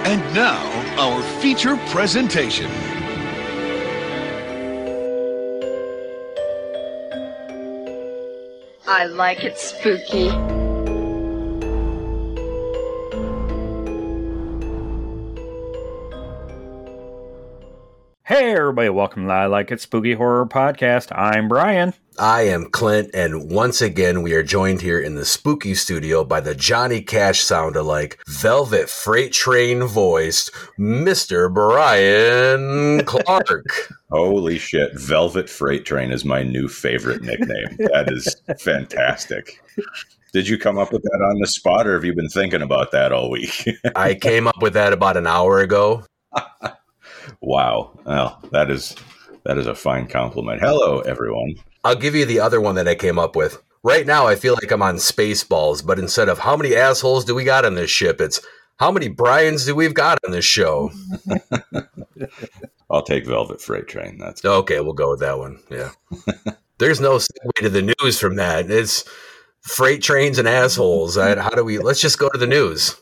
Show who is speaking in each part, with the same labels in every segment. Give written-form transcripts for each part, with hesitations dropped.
Speaker 1: And now, our feature presentation.
Speaker 2: I like it spooky.
Speaker 3: Hey everybody, welcome to I Like It Spooky Horror Podcast. I'm Brian.
Speaker 4: I am Clint, and once again we are joined here in the spooky studio by the Johnny Cash sound-alike, Velvet Freight Train voiced Mr. Brian Clark.
Speaker 5: Holy shit, Velvet Freight Train is my new favorite nickname. That is fantastic. Did you come up with that on the spot, or have you been thinking about that all week?
Speaker 4: I came up with that about an hour ago.
Speaker 5: Wow. Well, that is a fine compliment. Hello, everyone.
Speaker 4: I'll give you the other one that I came up with. Right now, I feel like I'm on Spaceballs, but instead of how many assholes do we got on this ship, it's how many Brians do we've got on this show?
Speaker 5: I'll take Velvet Freight Train. That's
Speaker 4: okay. We'll go with that one. Yeah. There's no segue to the news from that. It's freight trains and assholes. Let's just go to the news.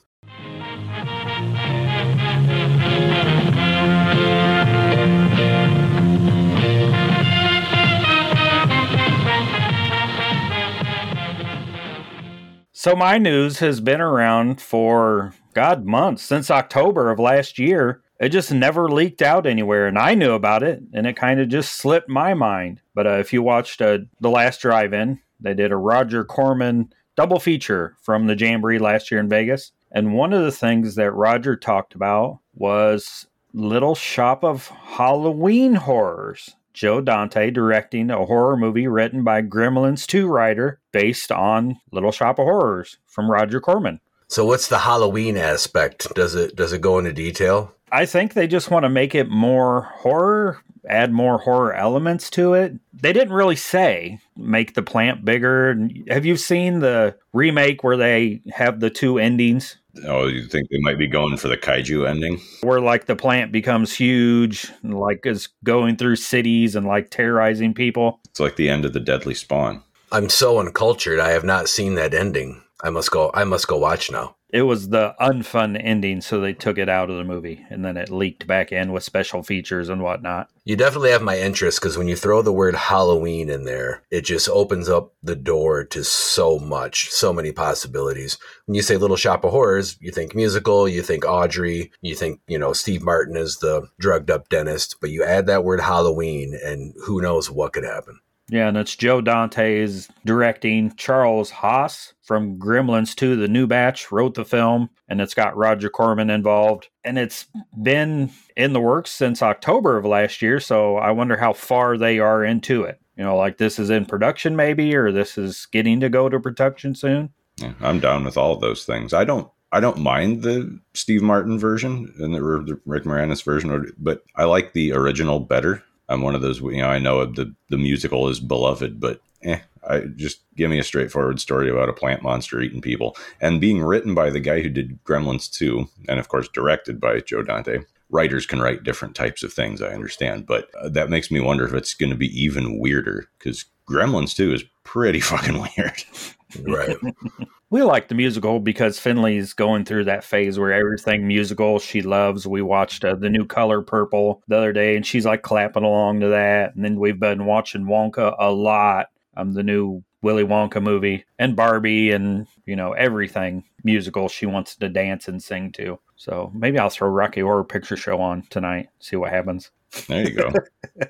Speaker 3: So my news has been around for, months, since October of last year. It just never leaked out anywhere, and I knew about it, and it kind of just slipped my mind. But if you watched The Last Drive-In, they did a Roger Corman double feature from the Jamboree last year in Vegas. And one of the things that Roger talked about was Little Shop of Halloween Horrors. Joe Dante directing a horror movie written by Gremlins 2 writer based on Little Shop of Horrors from Roger Corman.
Speaker 4: So what's the Halloween aspect? Does it go into detail?
Speaker 3: I think they just want to make it more horror, add more horror elements to it. They didn't really say make the plant bigger. Have you seen the remake where they have the two endings?
Speaker 5: Oh, you think they might be going for the kaiju ending?
Speaker 3: Where like the plant becomes huge, like is going through cities and like terrorizing people.
Speaker 5: It's like the end of the Deadly Spawn.
Speaker 4: I'm so uncultured. I have not seen that ending. I must go watch now.
Speaker 3: It was the unfun ending, so they took it out of the movie, and then it leaked back in with special features and whatnot.
Speaker 4: You definitely have my interest, because when you throw the word Halloween in there, it just opens up the door to so many possibilities. When you say Little Shop of Horrors, you think musical, you think Audrey, you think, Steve Martin is the drugged up dentist, but you add that word Halloween, and who knows what could happen.
Speaker 3: Yeah, and it's Joe Dante's directing. Charles Haas from Gremlins 2, the new batch, wrote the film, and it's got Roger Corman involved. And it's been in the works since October of last year, so I wonder how far they are into it. Like this is in production maybe, or this is getting to go to production soon.
Speaker 5: Yeah, I'm down with all of those things. I don't mind the Steve Martin version and the Rick Moranis version, but I like the original better. I'm one of those, I know the musical is beloved, but I just give me a straightforward story about a plant monster eating people. And being written by the guy who did Gremlins 2, and of course directed by Joe Dante. Writers can write different types of things, I understand, but that makes me wonder if it's going to be even weirder, because Gremlins 2 is pretty fucking weird.
Speaker 4: Right.
Speaker 3: We like the musical because Finley's going through that phase where everything musical she loves. We watched the new Color Purple the other day, and she's like clapping along to that. And then we've been watching Wonka a lot, the new Willy Wonka movie, and Barbie, and everything musical she wants to dance and sing to. So maybe I'll throw Rocky Horror Picture Show on tonight, see what happens.
Speaker 5: There you go.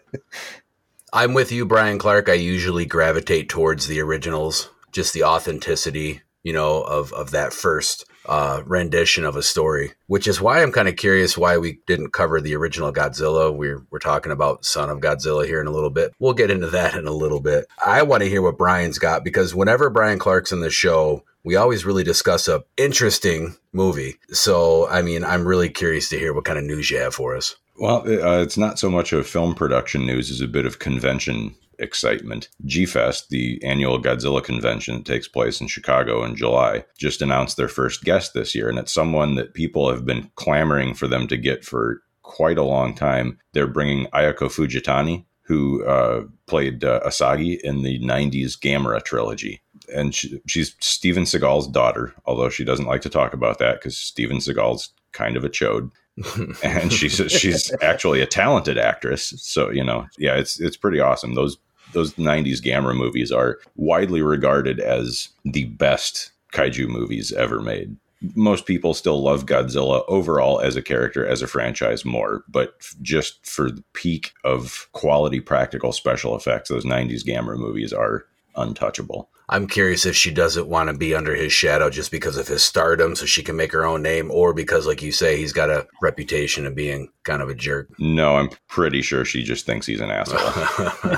Speaker 4: I'm with you, Brian Clark. I usually gravitate towards the originals, just the authenticity, of that first rendition of a story, which is why I'm kind of curious why we didn't cover the original Godzilla. We're talking about Son of Godzilla here in a little bit. We'll get into that in a little bit. I want to hear what Brian's got, because whenever Brian Clark's in the show, we always really discuss a interesting movie. So, I'm really curious to hear what kind of news you have for us.
Speaker 5: Well, it's not so much of film production news as a bit of convention excitement. G-Fest, the annual Godzilla convention that takes place in Chicago in July, just announced their first guest this year, and it's someone that people have been clamoring for them to get for quite a long time. They're bringing Ayako Fujitani, who played Asagi in the 90s Gamera trilogy. And she's Steven Seagal's daughter, although she doesn't like to talk about that because Steven Seagal's kind of a chode. And she's actually a talented actress. So, yeah, it's pretty awesome. Those 90s Gamera movies are widely regarded as the best kaiju movies ever made. Most people still love Godzilla overall as a character, as a franchise more, but just for the peak of quality practical special effects, those 90s Gamera movies are untouchable.
Speaker 4: I'm curious if she doesn't want to be under his shadow just because of his stardom so she can make her own name, or because, like you say, he's got a reputation of being kind of a jerk.
Speaker 5: No, I'm pretty sure she just thinks he's an asshole.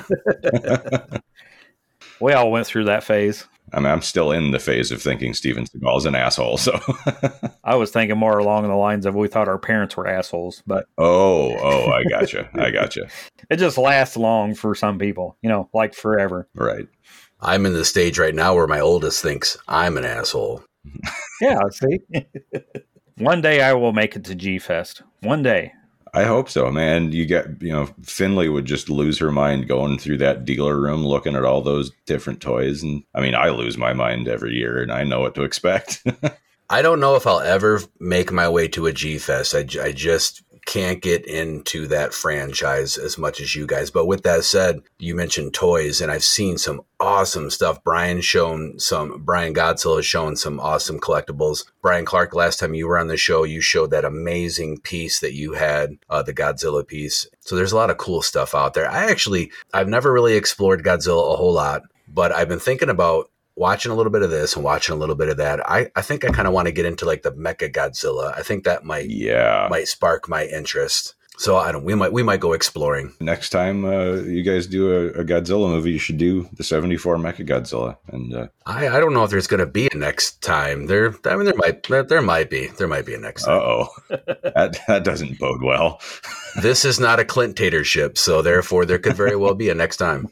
Speaker 3: We all went through that phase.
Speaker 5: I mean, I'm still in the phase of thinking Steven Seagal's an asshole, so...
Speaker 3: I was thinking more along the lines of we thought our parents were assholes, but...
Speaker 5: Oh, I gotcha.
Speaker 3: It just lasts long for some people, like forever.
Speaker 5: Right.
Speaker 4: I'm in the stage right now where my oldest thinks I'm an asshole.
Speaker 3: Yeah, see? One day I will make it to G-Fest. One day.
Speaker 5: I hope so, man. You get, Finley would just lose her mind going through that dealer room, looking at all those different toys. And I mean, I lose my mind every year and I know what to expect.
Speaker 4: I don't know if I'll ever make my way to a G-Fest. I just can't get into that franchise as much as you guys. But with that said, you mentioned toys, and I've seen some awesome stuff. Brian Godzilla has shown some awesome collectibles. Brian Clark, last time you were on the show, you showed that amazing piece that you had, the Godzilla piece. So there's a lot of cool stuff out there. I've never really explored Godzilla a whole lot, but I've been thinking about watching a little bit of this and watching a little bit of that. I think I kind of want to get into like the Mecha Godzilla. I think that might spark my interest. So we might go exploring.
Speaker 5: Next time you guys do a Godzilla movie, you should do the 74 Mecha Godzilla. And
Speaker 4: I don't know if there's going to be a next time. There might be a next time.
Speaker 5: Uh-oh. that doesn't bode well.
Speaker 4: This is not a Clint-tatorship, so therefore there could very well be a next time.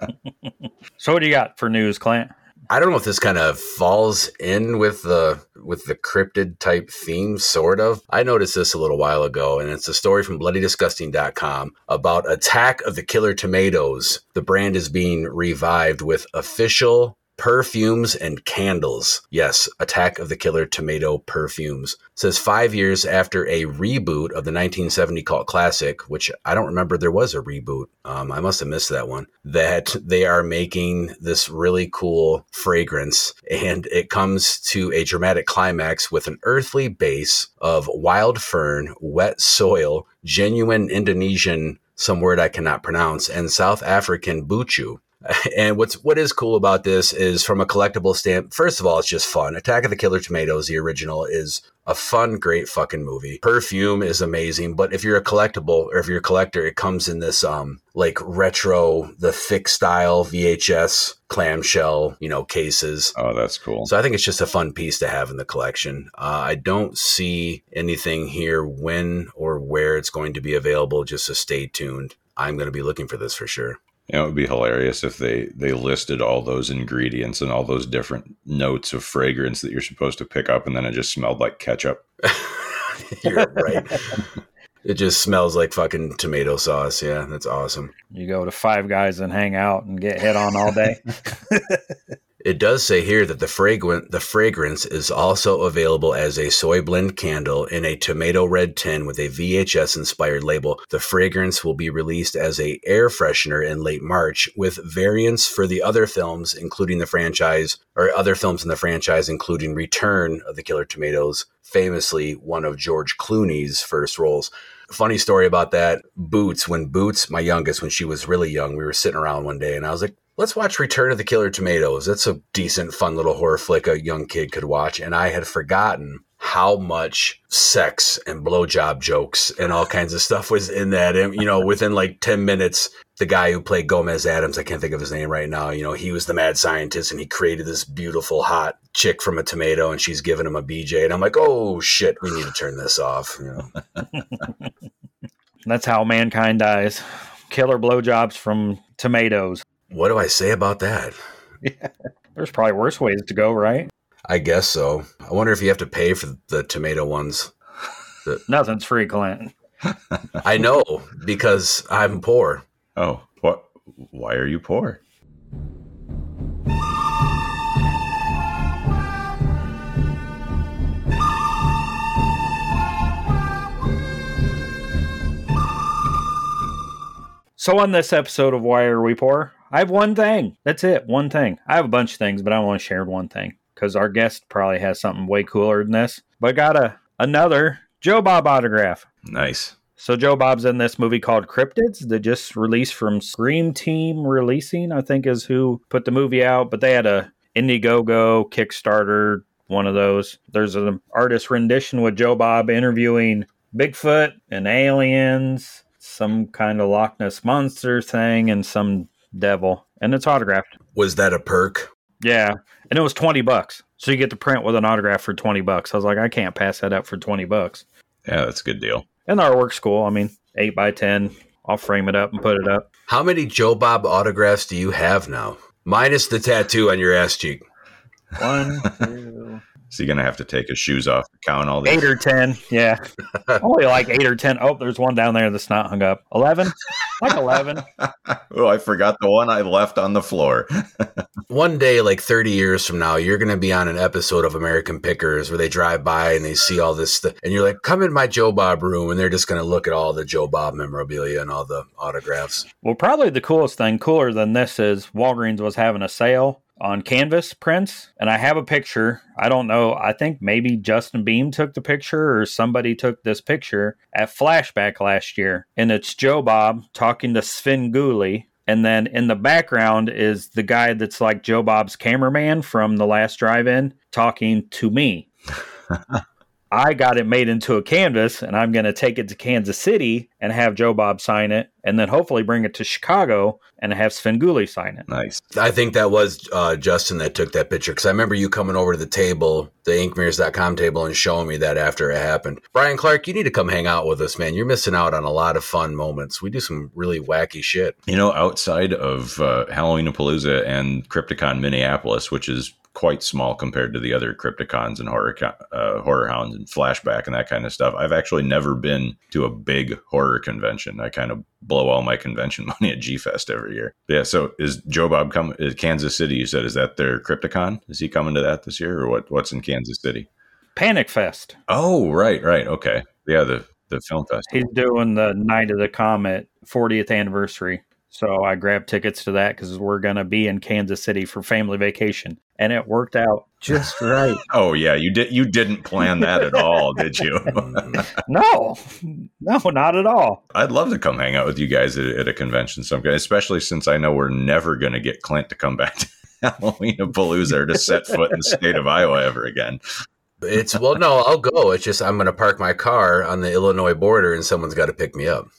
Speaker 3: So what do you got for news, Clint?
Speaker 4: I don't know if this kind of falls in with the cryptid type theme, sort of. I noticed this a little while ago, and it's a story from BloodyDisgusting.com about Attack of the Killer Tomatoes. The brand is being revived with official perfumes and candles. Yes, Attack of the Killer Tomato perfumes. It says 5 years after a reboot of the 1970 cult classic, which I don't remember there was a reboot. I must have missed that one. That they are making this really cool fragrance, and it comes to a dramatic climax with an earthly base of wild fern, wet soil, genuine Indonesian, some word I cannot pronounce, and South African buchu. And what is cool about this is, from a collectible stamp, first of all, it's just fun. Attack of the Killer Tomatoes, the original, is a fun, great fucking movie. Perfume is amazing, but if you're a collectible, or if you're a collector, it comes in this like retro, the thick style VHS clamshell, cases.
Speaker 5: Oh, that's cool.
Speaker 4: So I think it's just a fun piece to have in the collection. I don't see anything here when or where it's going to be available, just so stay tuned. I'm going to be looking for this for sure.
Speaker 5: It would be hilarious if they listed all those ingredients and all those different notes of fragrance that you're supposed to pick up, and then it just smelled like ketchup.
Speaker 4: You're right. It just smells like fucking tomato sauce. Yeah, that's awesome.
Speaker 3: You go to Five Guys and hang out and get hit on all day.
Speaker 4: It does say here that the fragrance is also available as a soy blend candle in a tomato red tin with a VHS inspired label. The fragrance will be released as a air freshener in late March, with variants for the other films, including the franchise, or other films in the franchise, including Return of the Killer Tomatoes, famously one of George Clooney's first roles. Funny story about that. Boots, my youngest, when she was really young, we were sitting around one day and I was like, let's watch Return of the Killer Tomatoes. That's a decent, fun little horror flick a young kid could watch. And I had forgotten how much sex and blowjob jokes and all kinds of stuff was in that. And, within like 10 minutes, the guy who played Gomez Adams, I can't think of his name right now, he was the mad scientist and he created this beautiful, hot chick from a tomato and she's giving him a BJ. And I'm like, oh shit, we need to turn this off.
Speaker 3: That's how mankind dies. Killer blowjobs from tomatoes.
Speaker 4: What do I say about that?
Speaker 3: Yeah. There's probably worse ways to go, right?
Speaker 4: I guess so. I wonder if you have to pay for the tomato ones.
Speaker 3: Nothing's free, Clint.
Speaker 4: I know, because I'm poor.
Speaker 5: Oh, what? Why are you poor?
Speaker 3: So on this episode of Why Are We Poor, I have one thing. That's it. One thing. I have a bunch of things, but I want to share one thing because our guest probably has something way cooler than this. But I got another Joe Bob autograph.
Speaker 5: Nice.
Speaker 3: So Joe Bob's in this movie called Cryptids that just released from Scream Team Releasing, I think is who put the movie out. But they had a Indiegogo, Kickstarter, one of those. There's an artist rendition with Joe Bob interviewing Bigfoot and aliens, some kind of Loch Ness Monster thing, and some devil. And it's autographed.
Speaker 4: Was that a perk?
Speaker 3: Yeah. And it was $20. So you get the print with an autograph for $20. I was like, I can't pass that up for $20.
Speaker 5: Yeah, that's a good deal.
Speaker 3: And the artwork's cool. I mean, 8x10. I'll frame it up and put it up.
Speaker 4: How many Joe Bob autographs do you have now? Minus the tattoo on your ass cheek.
Speaker 3: 1, 2.
Speaker 5: Is he going to have to take his shoes off to count all these?
Speaker 3: 8 or 10. Yeah. Only like 8 or 10. Oh, there's one down there that's not hung up. 11? Like 11.
Speaker 5: Oh, I forgot the one I left on the floor.
Speaker 4: One day, like 30 years from now, you're going to be on an episode of American Pickers where they drive by and they see all this stuff. And you're like, come in my Joe Bob room. And they're just going to look at all the Joe Bob memorabilia and all the autographs.
Speaker 3: Well, probably the coolest thing, cooler than this, is Walgreens was having a sale on canvas prints, and I have a picture. I don't know. I think maybe Justin Beam took the picture or somebody took this picture at Flashback last year, and it's Joe Bob talking to Svengoolie, and then in the background is the guy that's like Joe Bob's cameraman from The Last Drive-In talking to me. I got it made into a canvas, and I'm going to take it to Kansas City and have Joe Bob sign it, and then hopefully bring it to Chicago and have Svengoolie sign it.
Speaker 5: Nice.
Speaker 4: I think that was Justin that took that picture, because I remember you coming over to the table, the inkmirrors.com table, and showing me that after it happened. Brian Clark, you need to come hang out with us, man. You're missing out on a lot of fun moments. We do some really wacky shit.
Speaker 5: You know, outside of Halloween-a-Palooza and Crypticon Minneapolis, which is quite small compared to the other Crypticons and Horror Hounds and Flashback and that kind of stuff, I've actually never been to a big horror convention. I kind of blow all my convention money at G-Fest every year. Yeah, so is Joe Bob coming? Kansas City, you said, is that their Crypticon? Is he coming to that this year, or what's in Kansas City?
Speaker 3: Panic Fest.
Speaker 5: Oh, right. Okay. Yeah, the film festival.
Speaker 3: He's doing the Night of the Comet 40th anniversary. So I grabbed tickets to that because we're going to be in Kansas City for family vacation. And it worked out just right.
Speaker 5: Oh, yeah. You didn't plan that at all, did you?
Speaker 3: No, not at all.
Speaker 5: I'd love to come hang out with you guys at a convention sometime, especially since I know we're never going to get Clint to come back to Halloween-a-Palooza or to set foot in the state of Iowa ever again.
Speaker 4: No, I'll go. It's just I'm going to park my car on the Illinois border and someone's got to pick me up.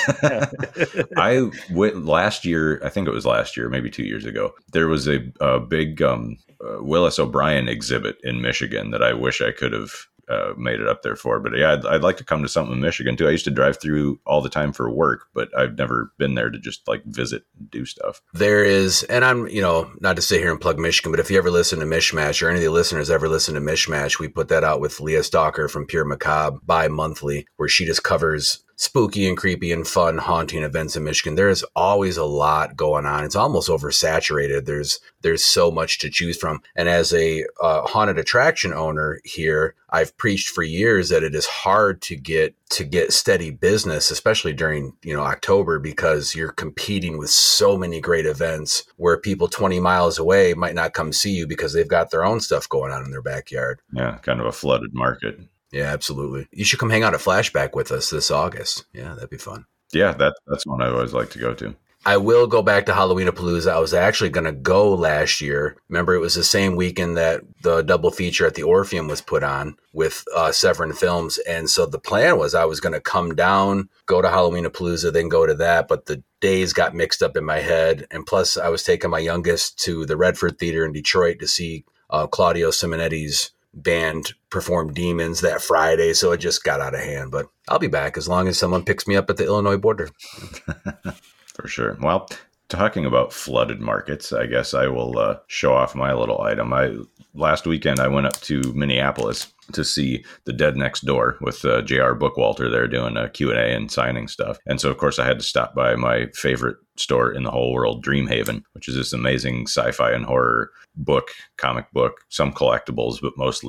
Speaker 5: I went last year, I think it was last year, maybe 2 years ago. There was a big Willis O'Brien exhibit in Michigan that I wish I could have made it up there for. But yeah, I'd like to come to something in Michigan too. I used to drive through all the time for work, but I've never been there to just like visit and do stuff.
Speaker 4: There is, and I'm, not to sit here and plug Michigan, but if you ever listen to Mishmash, or any of the listeners ever listen to Mishmash, we put that out with Leah Stalker from Pure Macabre bi-monthly, where she just covers spooky and creepy and fun haunting events in Michigan. There is always a lot going on. It's almost oversaturated. There's so much to choose from. And as a haunted attraction owner here, I've preached for years that it is hard to get steady business, especially during, October, because you're competing with so many great events where people 20 miles away might not come see you because they've got their own stuff going on in their backyard.
Speaker 5: Yeah, kind of a flooded market.
Speaker 4: Yeah, absolutely. You should come hang out at Flashback with us this August. Yeah, that'd be fun.
Speaker 5: Yeah, that's one I always like to go to.
Speaker 4: I will go back to Halloween-a-Palooza. I was actually going to go last year. Remember, it was the same weekend that the double feature at the Orpheum was put on with Severin Films. And so the plan was I was going to come down, go to Halloween-a-Palooza, then go to that. But the days got mixed up in my head. And plus, I was taking my youngest to the Redford Theater in Detroit to see Claudio Simonetti's band perform Demons that Friday, so it just got out of hand. But I'll be back as long as someone picks me up at the Illinois border.
Speaker 5: For sure. Well, talking about flooded markets, I guess I will show off my little item. Last weekend I went up to Minneapolis to see The Dead Next Door with J.R. Bookwalter there doing a Q&A and signing stuff. And so, of course, I had to stop by my favorite store in the whole world, Dreamhaven, which is this amazing sci-fi and horror comic book, some collectibles, but mostly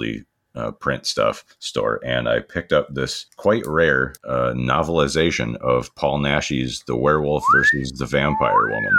Speaker 5: print stuff store, and I picked up this quite rare novelization of Paul Naschy's The Werewolf versus the Vampire Woman.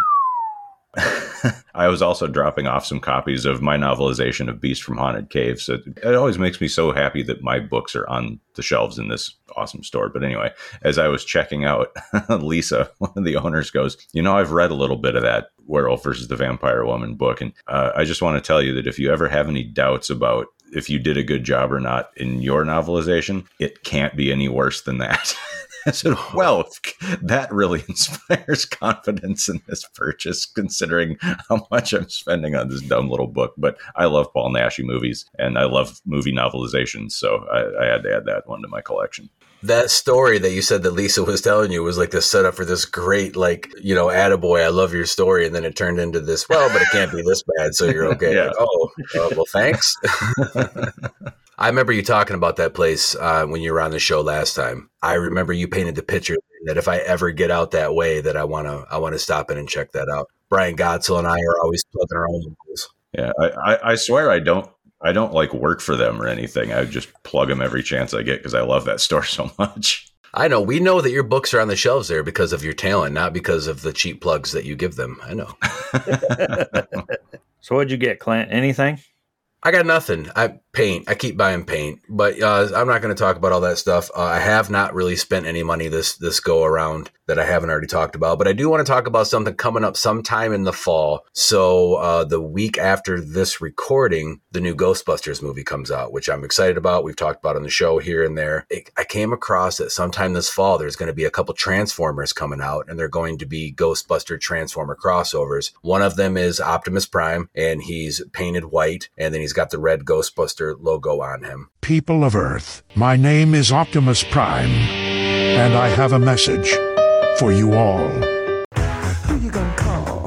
Speaker 5: I was also dropping off some copies of my novelization of Beast from Haunted Caves. So it always makes me so happy that my books are on the shelves in this awesome store. But anyway, as I was checking out, Lisa, one of the owners, goes, I've read a little bit of that Werewolf versus the Vampire Woman book. And I just want to tell you that if you ever have any doubts about if you did a good job or not in your novelization, it can't be any worse than that. I said, well, that really inspires confidence in this purchase, considering how much I'm spending on this dumb little book. But I love Paul Naschy movies, and I love movie novelizations, so I had to add that one to my collection.
Speaker 4: That story that you said that Lisa was telling you was like the setup for this great, attaboy, I love your story. And then it turned into this, well, but it can't be this bad, so you're okay.
Speaker 5: Yeah.
Speaker 4: Well, thanks. I remember you talking about that place when you were on the show last time. I remember you painted the picture that if I ever get out that way, that I want to stop in and check that out. Brian Gotzel and I are always plugging our own locals.
Speaker 5: Yeah, I swear I don't work for them or anything. I just plug them every chance I get because I love that store so much.
Speaker 4: I know. We know that your books are on the shelves there because of your talent, not because of the cheap plugs that you give them. I know.
Speaker 3: So what'd you get, Clint? Anything?
Speaker 4: I got nothing. I keep buying paint, but I'm not going to talk about all that stuff. I have not really spent any money this go around that I haven't already talked about, but I do want to talk about something coming up sometime in the fall. So the week after this recording, the new Ghostbusters movie comes out, which I'm excited about. We've talked about on the show here and there. I came across that sometime this fall, there's going to be a couple Transformers coming out, and they're going to be Ghostbuster Transformer crossovers. One of them is Optimus Prime, and he's painted white, and then he's got the red Ghostbuster logo on him.
Speaker 6: People of Earth, my name is Optimus Prime, and I have a message for you all.
Speaker 7: Who you gonna call?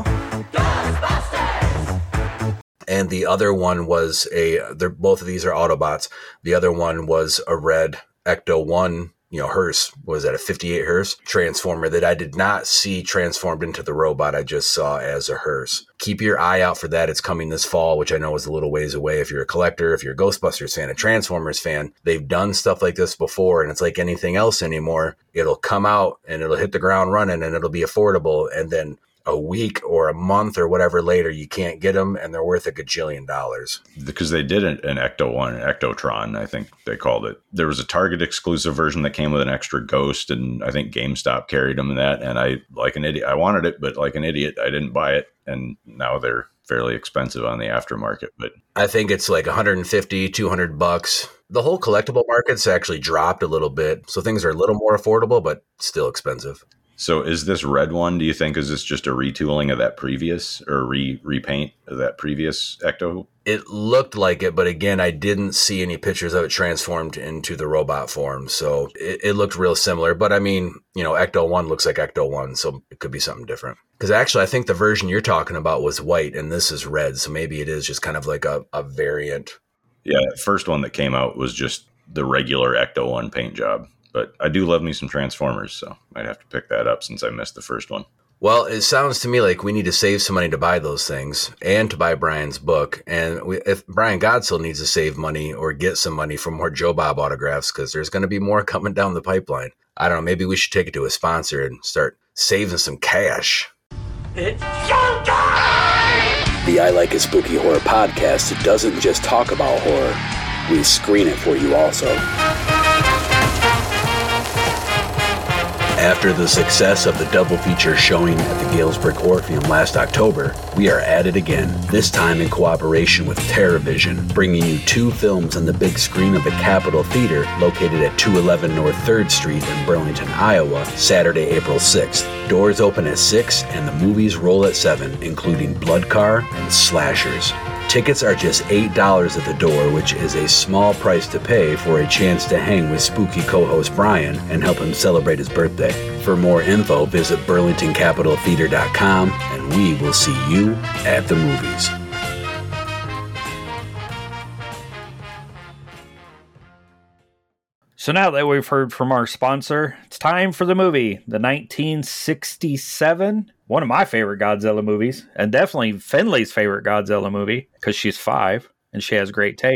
Speaker 4: Ghostbusters! And the other one was both of these are Autobots. The other one was a red Ecto-1, hearse, was that a 58 hearse Transformer that I did not see transformed into the robot. I just saw as a hearse. Keep your eye out for that. It's coming this fall, which I know is a little ways away. If you're a collector, if you're a Ghostbusters fan, a Transformers fan, they've done stuff like this before, and it's like anything else anymore. It'll come out and it'll hit the ground running and it'll be affordable, and then a week or a month or whatever later, you can't get them, and they're worth $1 gajillion.
Speaker 5: Because they did an Ecto-1, an Ectotron, I think they called it. There was a Target exclusive version that came with an extra ghost, and I think GameStop carried them in that. And I, like an idiot, I wanted it, but like an idiot, I didn't buy it. And now they're fairly expensive on the aftermarket. But
Speaker 4: I think it's like $150, $200. The whole collectible market's actually dropped a little bit, so things are a little more affordable, but still expensive.
Speaker 5: So is this red one, do you think, is this just a retooling of that previous, or repaint of that previous Ecto?
Speaker 4: It looked like it, but again, I didn't see any pictures of it transformed into the robot form. So it looked real similar. But I mean, Ecto-1 looks like Ecto-1, so it could be something different. Because actually, I think the version you're talking about was white, and this is red. So maybe it is just kind of like a variant.
Speaker 5: Yeah, the first one that came out was just the regular Ecto-1 paint job. But I do love me some Transformers, so I'd have to pick that up since I missed the first one.
Speaker 4: Well, it sounds to me like we need to save some money to buy those things and to buy Brian's book. And if Brian Gotzel needs to save money or get some money for more Joe Bob autographs, because there's going to be more coming down the pipeline. I don't know, maybe we should take it to a sponsor and start saving some cash.
Speaker 7: It's showtime!
Speaker 8: The I Like It Spooky Horror podcast doesn't just talk about horror. We screen it for you also. After the success of the double feature showing at the Galesburg Orpheum last October, we are at it again, this time in cooperation with TerraVision, bringing you 2 films on the big screen of the Capitol Theater located at 211 North 3rd Street in Burlington, Iowa, Saturday, April 6th. Doors open at 6 and the movies roll at 7, including Blood Car and Slashers. Tickets are just $8 at the door, which is a small price to pay for a chance to hang with spooky co-host Brian and help him celebrate his birthday. For more info, visit BurlingtonCapitolTheater.com, and we will see you at the movies.
Speaker 3: So now that we've heard from our sponsor, it's time for the movie, the 1967, one of my favorite Godzilla movies, and definitely Finley's favorite Godzilla movie, because she's 5 and she has great taste.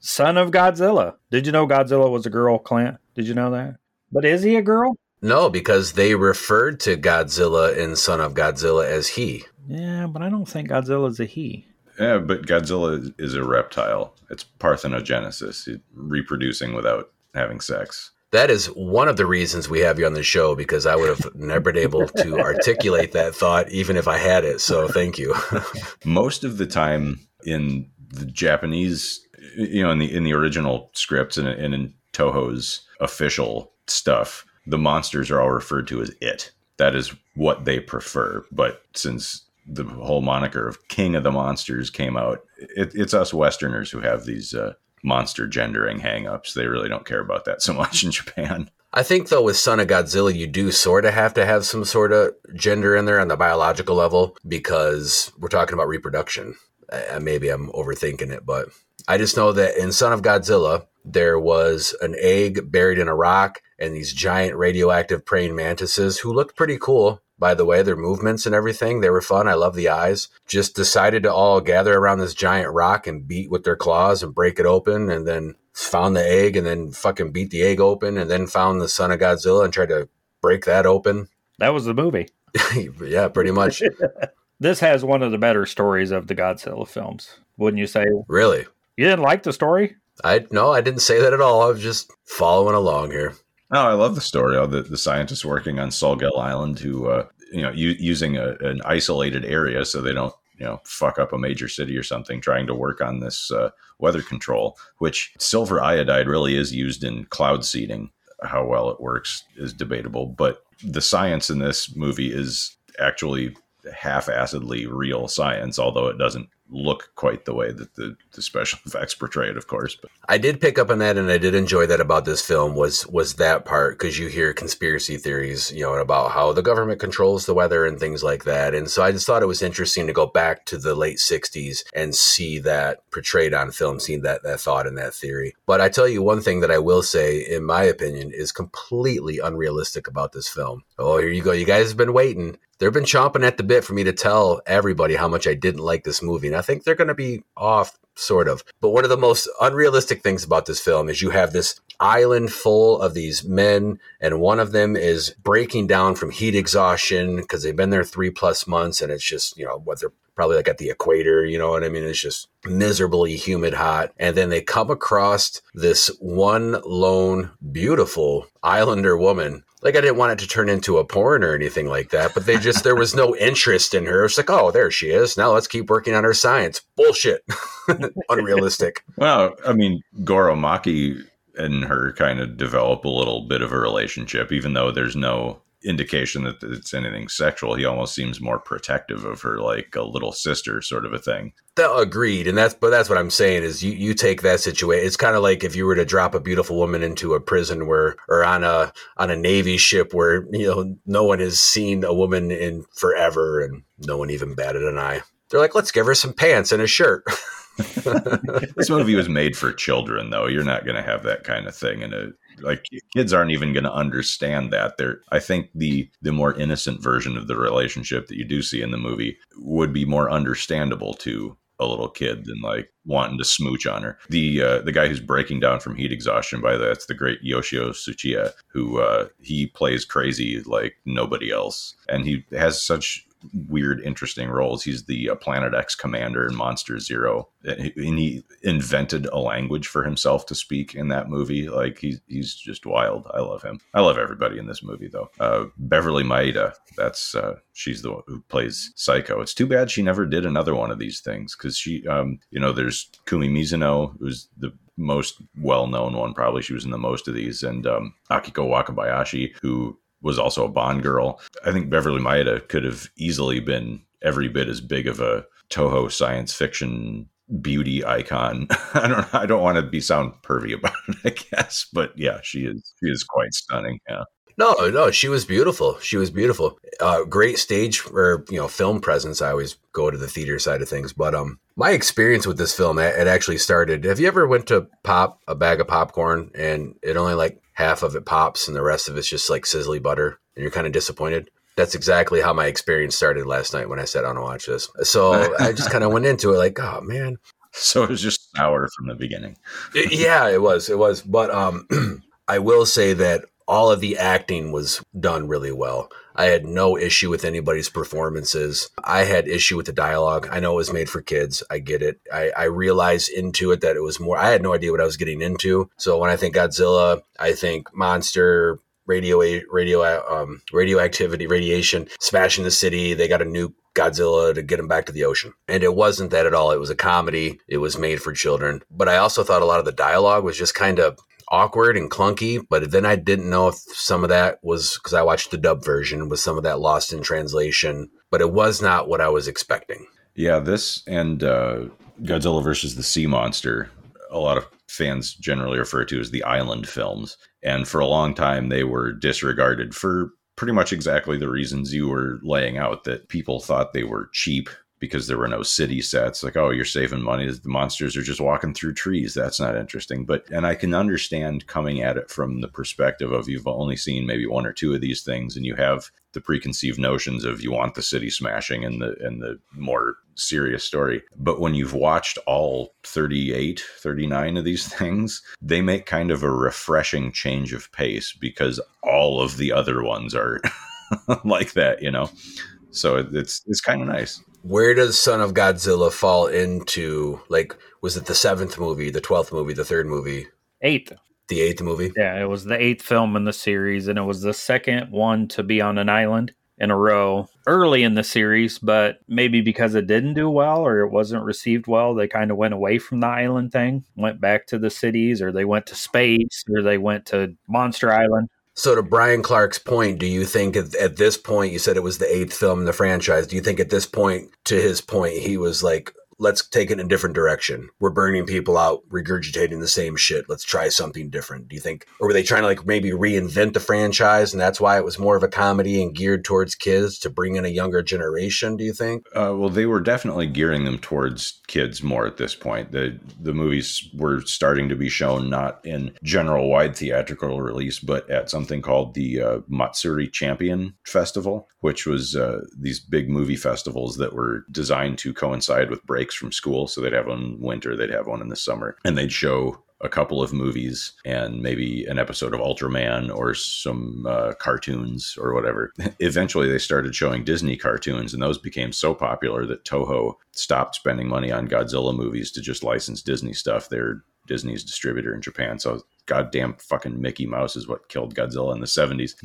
Speaker 3: Son of Godzilla. Did you know Godzilla was a girl, Clint? Did you know that? But is he a girl?
Speaker 4: No, because they referred to Godzilla in Son of Godzilla as he.
Speaker 3: Yeah, but I don't think Godzilla's a he.
Speaker 5: Yeah, but Godzilla is a reptile. It's parthenogenesis, reproducing without having sex.
Speaker 4: That is one of the reasons we have you on the show, because I would have never been able to articulate that thought even if I had it. So thank you.
Speaker 5: Most of the time in the Japanese, in the original scripts and in Toho's official stuff, the monsters are all referred to as it. That is what they prefer. But since the whole moniker of King of the Monsters came out, it's us Westerners who have these monster gendering hangups. They really don't care about that so much in Japan.
Speaker 4: I think, though, with Son of Godzilla, you do sort of have to have some sort of gender in there on the biological level, because we're talking about reproduction. Maybe I'm overthinking it, but I just know that in Son of Godzilla, there was an egg buried in a rock and these giant radioactive praying mantises who looked pretty cool. By the way, their movements and everything, they were fun. I love the eyes. Just decided to all gather around this giant rock and beat with their claws and break it open, and then found the egg and then fucking beat the egg open, and then found the Son of Godzilla and tried to break that open.
Speaker 3: That was the movie.
Speaker 4: Yeah, pretty much.
Speaker 3: This has one of the better stories of the Godzilla films, wouldn't you say?
Speaker 4: Really?
Speaker 3: You didn't like the story?
Speaker 4: No, I didn't say that at all. I was just following along here.
Speaker 5: No, I love the story. The scientists working on Solgel Island who, using an isolated area so they don't, fuck up a major city or something, trying to work on this weather control, which silver iodide really is used in cloud seeding. How well it works is debatable, but the science in this movie is actually half-assedly real science, although it doesn't look quite the way that the special effects portray it, of course. But
Speaker 4: I did pick up on that, and I did enjoy that about this film was that part, because you hear conspiracy theories, about how the government controls the weather and things like that. And so I just thought it was interesting to go back to the late 60s and see that portrayed on film, seeing that thought and that theory. But I tell you one thing that I will say, in my opinion, is completely unrealistic about this film. Oh, here you go. You guys have been waiting. They've been chomping at the bit for me to tell everybody how much I didn't like this movie. And I think they're going to be off, sort of. But one of the most unrealistic things about this film is you have this island full of these men, and one of them is breaking down from heat exhaustion because they've been there 3+ months, and it's just, what they're probably like at the equator, you know what I mean? It's just miserably humid hot. And then they come across this one lone, beautiful islander woman. Like, I didn't want it to turn into a porn or anything like that, but there was no interest in her. It's like, oh, there she is. Now let's keep working on her science. Bullshit. Unrealistic.
Speaker 5: Well, I mean, Goro Maki and her kind of develop a little bit of a relationship, even though there's no indication that it's anything sexual. He almost seems more protective of her, like a little sister sort of a thing.
Speaker 4: Agreed. And that's what I'm saying is you take that situation. It's kind of like if you were to drop a beautiful woman into a prison or on a Navy ship where, no one has seen a woman in forever and no one even batted an eye. They're like, let's give her some pants and a shirt.
Speaker 5: This movie was made for children, though. You're not going to have that kind of thing kids aren't even going to understand that. I think the more innocent version of the relationship that you do see in the movie would be more understandable to a little kid than like wanting to smooch on her. The guy who's breaking down from heat exhaustion, that's the great Yoshio Tsuchiya, who he plays crazy like nobody else, and he has such weird, interesting roles. He's the Planet X commander in Monster Zero, and he invented a language for himself to speak in that movie. Like he's just wild. I love him. I love everybody in this movie, though. Beverly Maeda, that's she's the one who plays Psycho. It's too bad she never did another one of these things, because she, there's Kumi Mizuno, who's the most well-known one. Probably she was in the most of these, and Akiko Wakabayashi, who was also a Bond girl. I think Beverly Maeda could have easily been every bit as big of a Toho science fiction beauty icon. I don't want to sound pervy about it, I guess, but yeah, she is quite stunning. Yeah.
Speaker 4: No, she was beautiful. She was beautiful. Great stage or film presence. I always go to the theater side of things, but my experience with this film, it actually started. Have you ever went to pop a bag of popcorn and it only like half of it pops and the rest of it's just like sizzly butter and you're kind of disappointed? That's exactly how my experience started last night when I sat down to watch this. So I just kind of went into it like, oh man,
Speaker 5: So it was just sour from the beginning.
Speaker 4: Yeah, it was. But I will say that all of the acting was done really well. I had no issue with anybody's performances. I had issue with the dialogue. I know it was made for kids. I get it. I realized into it that it was more, I had no idea what I was getting into. So when I think Godzilla, I think monster, radioactivity, radiation, smashing the city. They got to nuke Godzilla to get him back to the ocean. And it wasn't that at all. It was a comedy. It was made for children. But I also thought a lot of the dialogue was just kind of awkward and clunky. But then I didn't know if some of that was, because I watched the dub version, was some of that lost in translation. But it was not what I was expecting.
Speaker 5: Yeah, this and Godzilla versus the Sea Monster, a lot of fans generally refer to as the island films. And for a long time, they were disregarded for pretty much exactly the reasons you were laying out, that people thought they were cheap because there were no city sets. Like, oh, you're saving money. The monsters are just walking through trees. That's not interesting. And I can understand coming at it from the perspective of you've only seen maybe one or two of these things, and you have the preconceived notions of you want the city smashing and the more serious story. But when you've watched all 39 of these things, they make kind of a refreshing change of pace because all of the other ones are like that, you know? So it's kind of nice.
Speaker 4: Where does Son of Godzilla fall into, like, was it the 7th movie, the 12th movie, the 3rd movie?
Speaker 3: 8th.
Speaker 4: The 8th movie?
Speaker 3: Yeah, it was the 8th film in the series, and it was the second one to be on an island in a row early in the series, but maybe because it didn't do well or it wasn't received well, they kind of went away from the island thing, went back to the cities, or they went to space, or they went to Monster Island.
Speaker 4: So to Brian Clark's point, do you think at this point, you said it was the 8th film in the franchise, do you think at this point, to his point, he was like, let's take it in a different direction. We're burning people out, regurgitating the same shit. Let's try something different. Do you think, or were they trying to like maybe reinvent the franchise, and that's why it was more of a comedy and geared towards kids to bring in a younger generation, do you think?
Speaker 5: Well, they were definitely gearing them towards kids more at this point. The movies were starting to be shown not in general wide theatrical release, but at something called the Matsuri Champion Festival, which was these big movie festivals that were designed to coincide with breaks from school. So they'd have one in winter, they'd have one in the summer, and they'd show a couple of movies and maybe an episode of Ultraman or some cartoons or whatever. Eventually they started showing Disney cartoons, and those became so popular that Toho stopped spending money on Godzilla movies to just license Disney stuff. They're Disney's distributor in Japan. So goddamn fucking Mickey Mouse is what killed Godzilla in the 70s.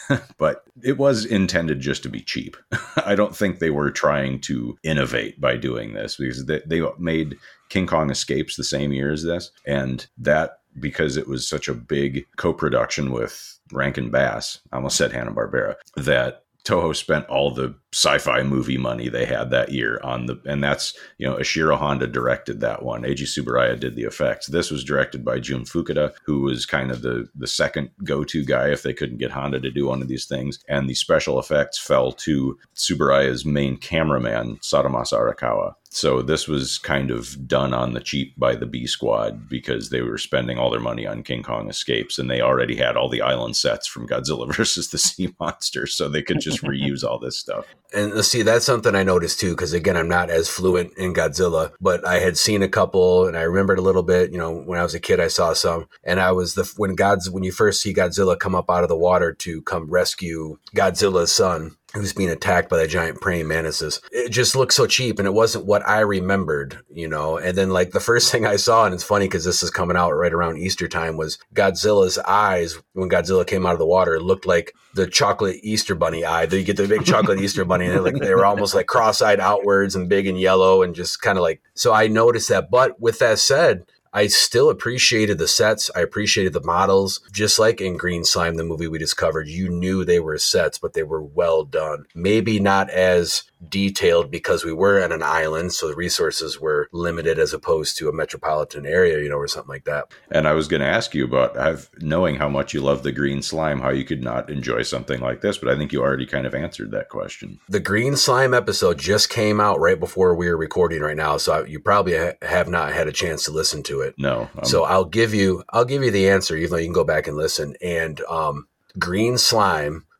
Speaker 5: But it was intended just to be cheap. I don't think they were trying to innovate by doing this, because they made King Kong Escapes the same year as this. And that, because it was such a big co-production with Rankin Bass, I almost said Hanna-Barbera, that Toho spent all the sci-fi movie money they had that year on and that's, Ishiro Honda directed that one. Eiji Tsuburaya did the effects. This was directed by Jun Fukuda, who was kind of the second go-to guy if they couldn't get Honda to do one of these things. And the special effects fell to Tsuburaya's main cameraman, Sadamasa Arakawa. So this was kind of done on the cheap by the B Squad because they were spending all their money on King Kong Escapes, and they already had all the island sets from Godzilla versus the Sea Monster, so they could just reuse all this stuff.
Speaker 4: And see, that's something I noticed too, because again, I'm not as fluent in Godzilla, but I had seen a couple, and I remembered a little bit. When I was a kid, I saw some, and I was when you first see Godzilla come up out of the water to come rescue Godzilla's son, who's being attacked by the giant praying mantises. It just looked so cheap, and it wasn't what I remembered, And then like the first thing I saw, and it's funny because this is coming out right around Easter time, was Godzilla's eyes when Godzilla came out of the water. It looked like the chocolate Easter bunny eye. You get the big chocolate Easter bunny, and they were almost like cross-eyed outwards and big and yellow, and just kind of like, so I noticed that. But with that said, I still appreciated the sets. I appreciated the models. Just like in Green Slime, the movie we just covered, you knew they were sets, but they were well done. Maybe not as detailed because we were on an island, so the resources were limited as opposed to a metropolitan area, or something like that.
Speaker 5: And I was going to ask you about, knowing how much you love the Green Slime, how you could not enjoy something like this, but I think you already kind of answered that question.
Speaker 4: The Green Slime episode just came out right before we were recording right now, so you probably have not had a chance to listen to it.
Speaker 5: No.
Speaker 4: So I'll give you the answer, even though you can go back and listen. And Green Slime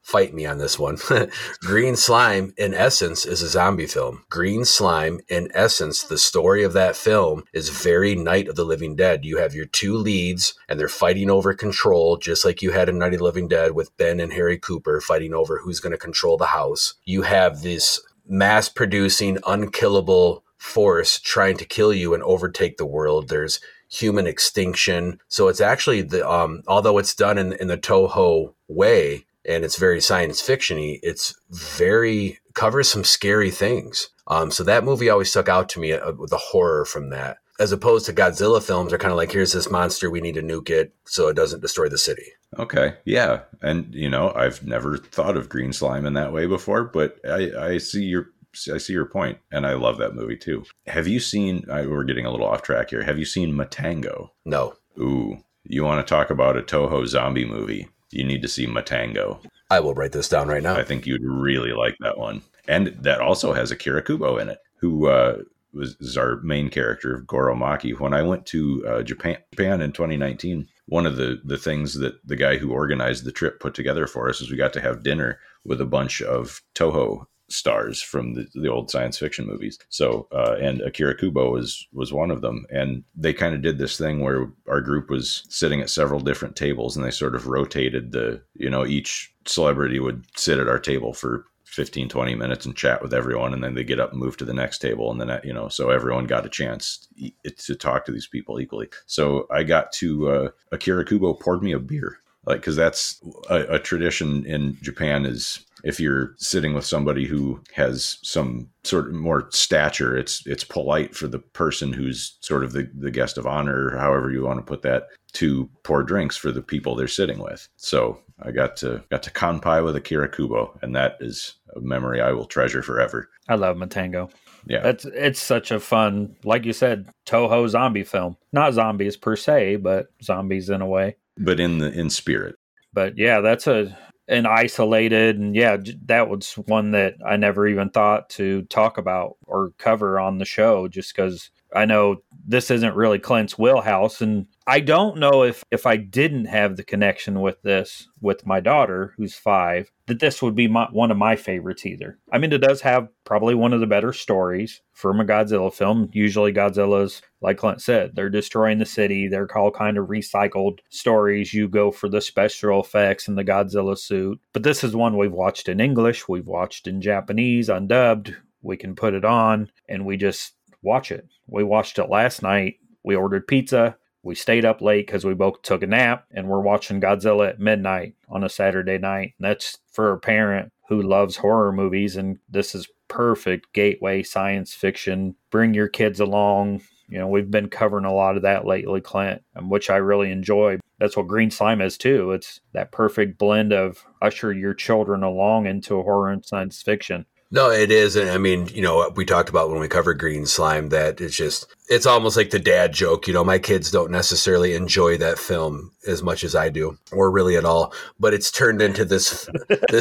Speaker 4: fight me on this one. Green Slime, in essence, is a zombie film. Green Slime, in essence, the story of that film is very Night of the Living Dead. You have your two leads, and they're fighting over control, just like you had in Night of the Living Dead with Ben and Harry Cooper fighting over who's going to control the house. You have this mass-producing, unkillable force trying to kill you and overtake the world. There's human extinction. So it's actually although it's done in the Toho way and it's very science fiction-y, it's very covers some scary things. So that movie always stuck out to me with the horror from that, as opposed to Godzilla films are kind of like, here's this monster, we need to nuke it so it doesn't destroy the city.
Speaker 5: Okay, yeah, and I've never thought of Green Slime in that way before, but I see your point, and I love that movie too. Have you seen? We're getting a little off track here. Have you seen Matango?
Speaker 4: No.
Speaker 5: Ooh, you want to talk about a Toho zombie movie? You need to see Matango.
Speaker 4: I will write this down right now.
Speaker 5: I think you'd really like that one, and that also has Akira Kubo in it, who is our main character of Goro Maki. When I went to Japan in 2019, one of the things that the guy who organized the trip put together for us is we got to have dinner with a bunch of Toho stars from the old science fiction movies. So, and Akira Kubo was one of them. And they kind of did this thing where our group was sitting at several different tables and they sort of rotated each celebrity would sit at our table for 15, 20 minutes and chat with everyone. And then they get up and move to the next table. And then, so everyone got a chance to talk to these people equally. So I got to, Akira Kubo poured me a beer. Cause that's a tradition in Japan is, if you're sitting with somebody who has some sort of more stature, it's polite for the person who's sort of the guest of honor, or however you want to put that, to pour drinks for the people they're sitting with. So I got to kanpai with Akira Kubo, and that is a memory I will treasure forever.
Speaker 3: I love Matango.
Speaker 5: Yeah,
Speaker 3: it's such a fun, like you said, Toho zombie film. Not zombies per se, but zombies in a way.
Speaker 5: But in spirit.
Speaker 3: But yeah, that's an isolated, and yeah, that was one that I never even thought to talk about or cover on the show, just because I know this isn't really Clint's wheelhouse. And I don't know if I didn't have the connection with this with my daughter, who's 5, that this would be one of my favorites either. I mean, it does have probably one of the better stories from a Godzilla film. Usually Godzilla's, like Clint said, they're destroying the city. They're all kind of recycled stories. You go for the special effects and the Godzilla suit. But this is one we've watched in English. We've watched in Japanese, undubbed. We can put it on and we just watch it. We watched it last night. We ordered pizza. We stayed up late because we both took a nap, and we're watching Godzilla at midnight on a Saturday night. And that's for a parent who loves horror movies, and this is perfect gateway science fiction. Bring your kids along. We've been covering a lot of that lately, Clint, which I really enjoy. That's what Green Slime is too. It's that perfect blend of usher your children along into horror and science fiction.
Speaker 4: No, it is. And I mean, we talked about when we covered Green Slime that it's almost like the dad joke. My kids don't necessarily enjoy that film as much as I do, or really at all. But it's turned into this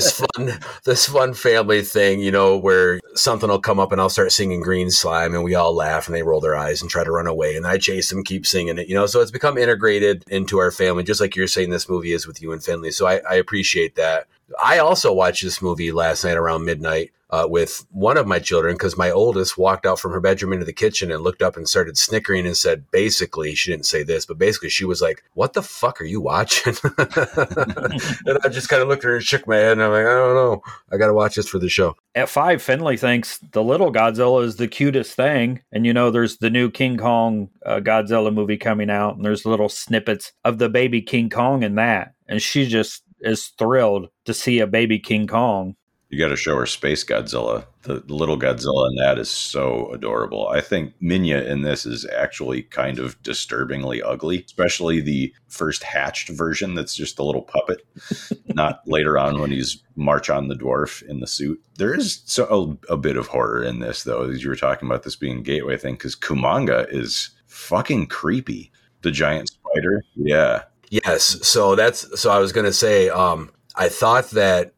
Speaker 4: fun family thing, where something will come up and I'll start singing Green Slime and we all laugh and they roll their eyes and try to run away. And I chase them, keep singing it, so it's become integrated into our family, just like you're saying this movie is with you and Finley. So I appreciate that. I also watched this movie last night around midnight with one of my children, because my oldest walked out from her bedroom into the kitchen and looked up and started snickering and said, basically, she didn't say this, but basically she was like, "What the fuck are you watching?" And I just kind of looked at her and shook my head and I'm like, I don't know. I got to watch this for the show.
Speaker 3: At 5, Finley thinks the little Godzilla is the cutest thing. And, there's the new King Kong Godzilla movie coming out, and there's little snippets of the baby King Kong in that. And she just is thrilled to see a baby King Kong.
Speaker 5: You got to show her Space Godzilla. The little Godzilla in that is so adorable. I think Minya in this is actually kind of disturbingly ugly, especially the first hatched version that's just a little puppet, not later on when he's March on the Dwarf in the suit. There is a bit of horror in this, though, as you were talking about this being a gateway thing, because Kumanga is fucking creepy. The giant spider. Yeah.
Speaker 4: Yes. So I was going to say, I thought that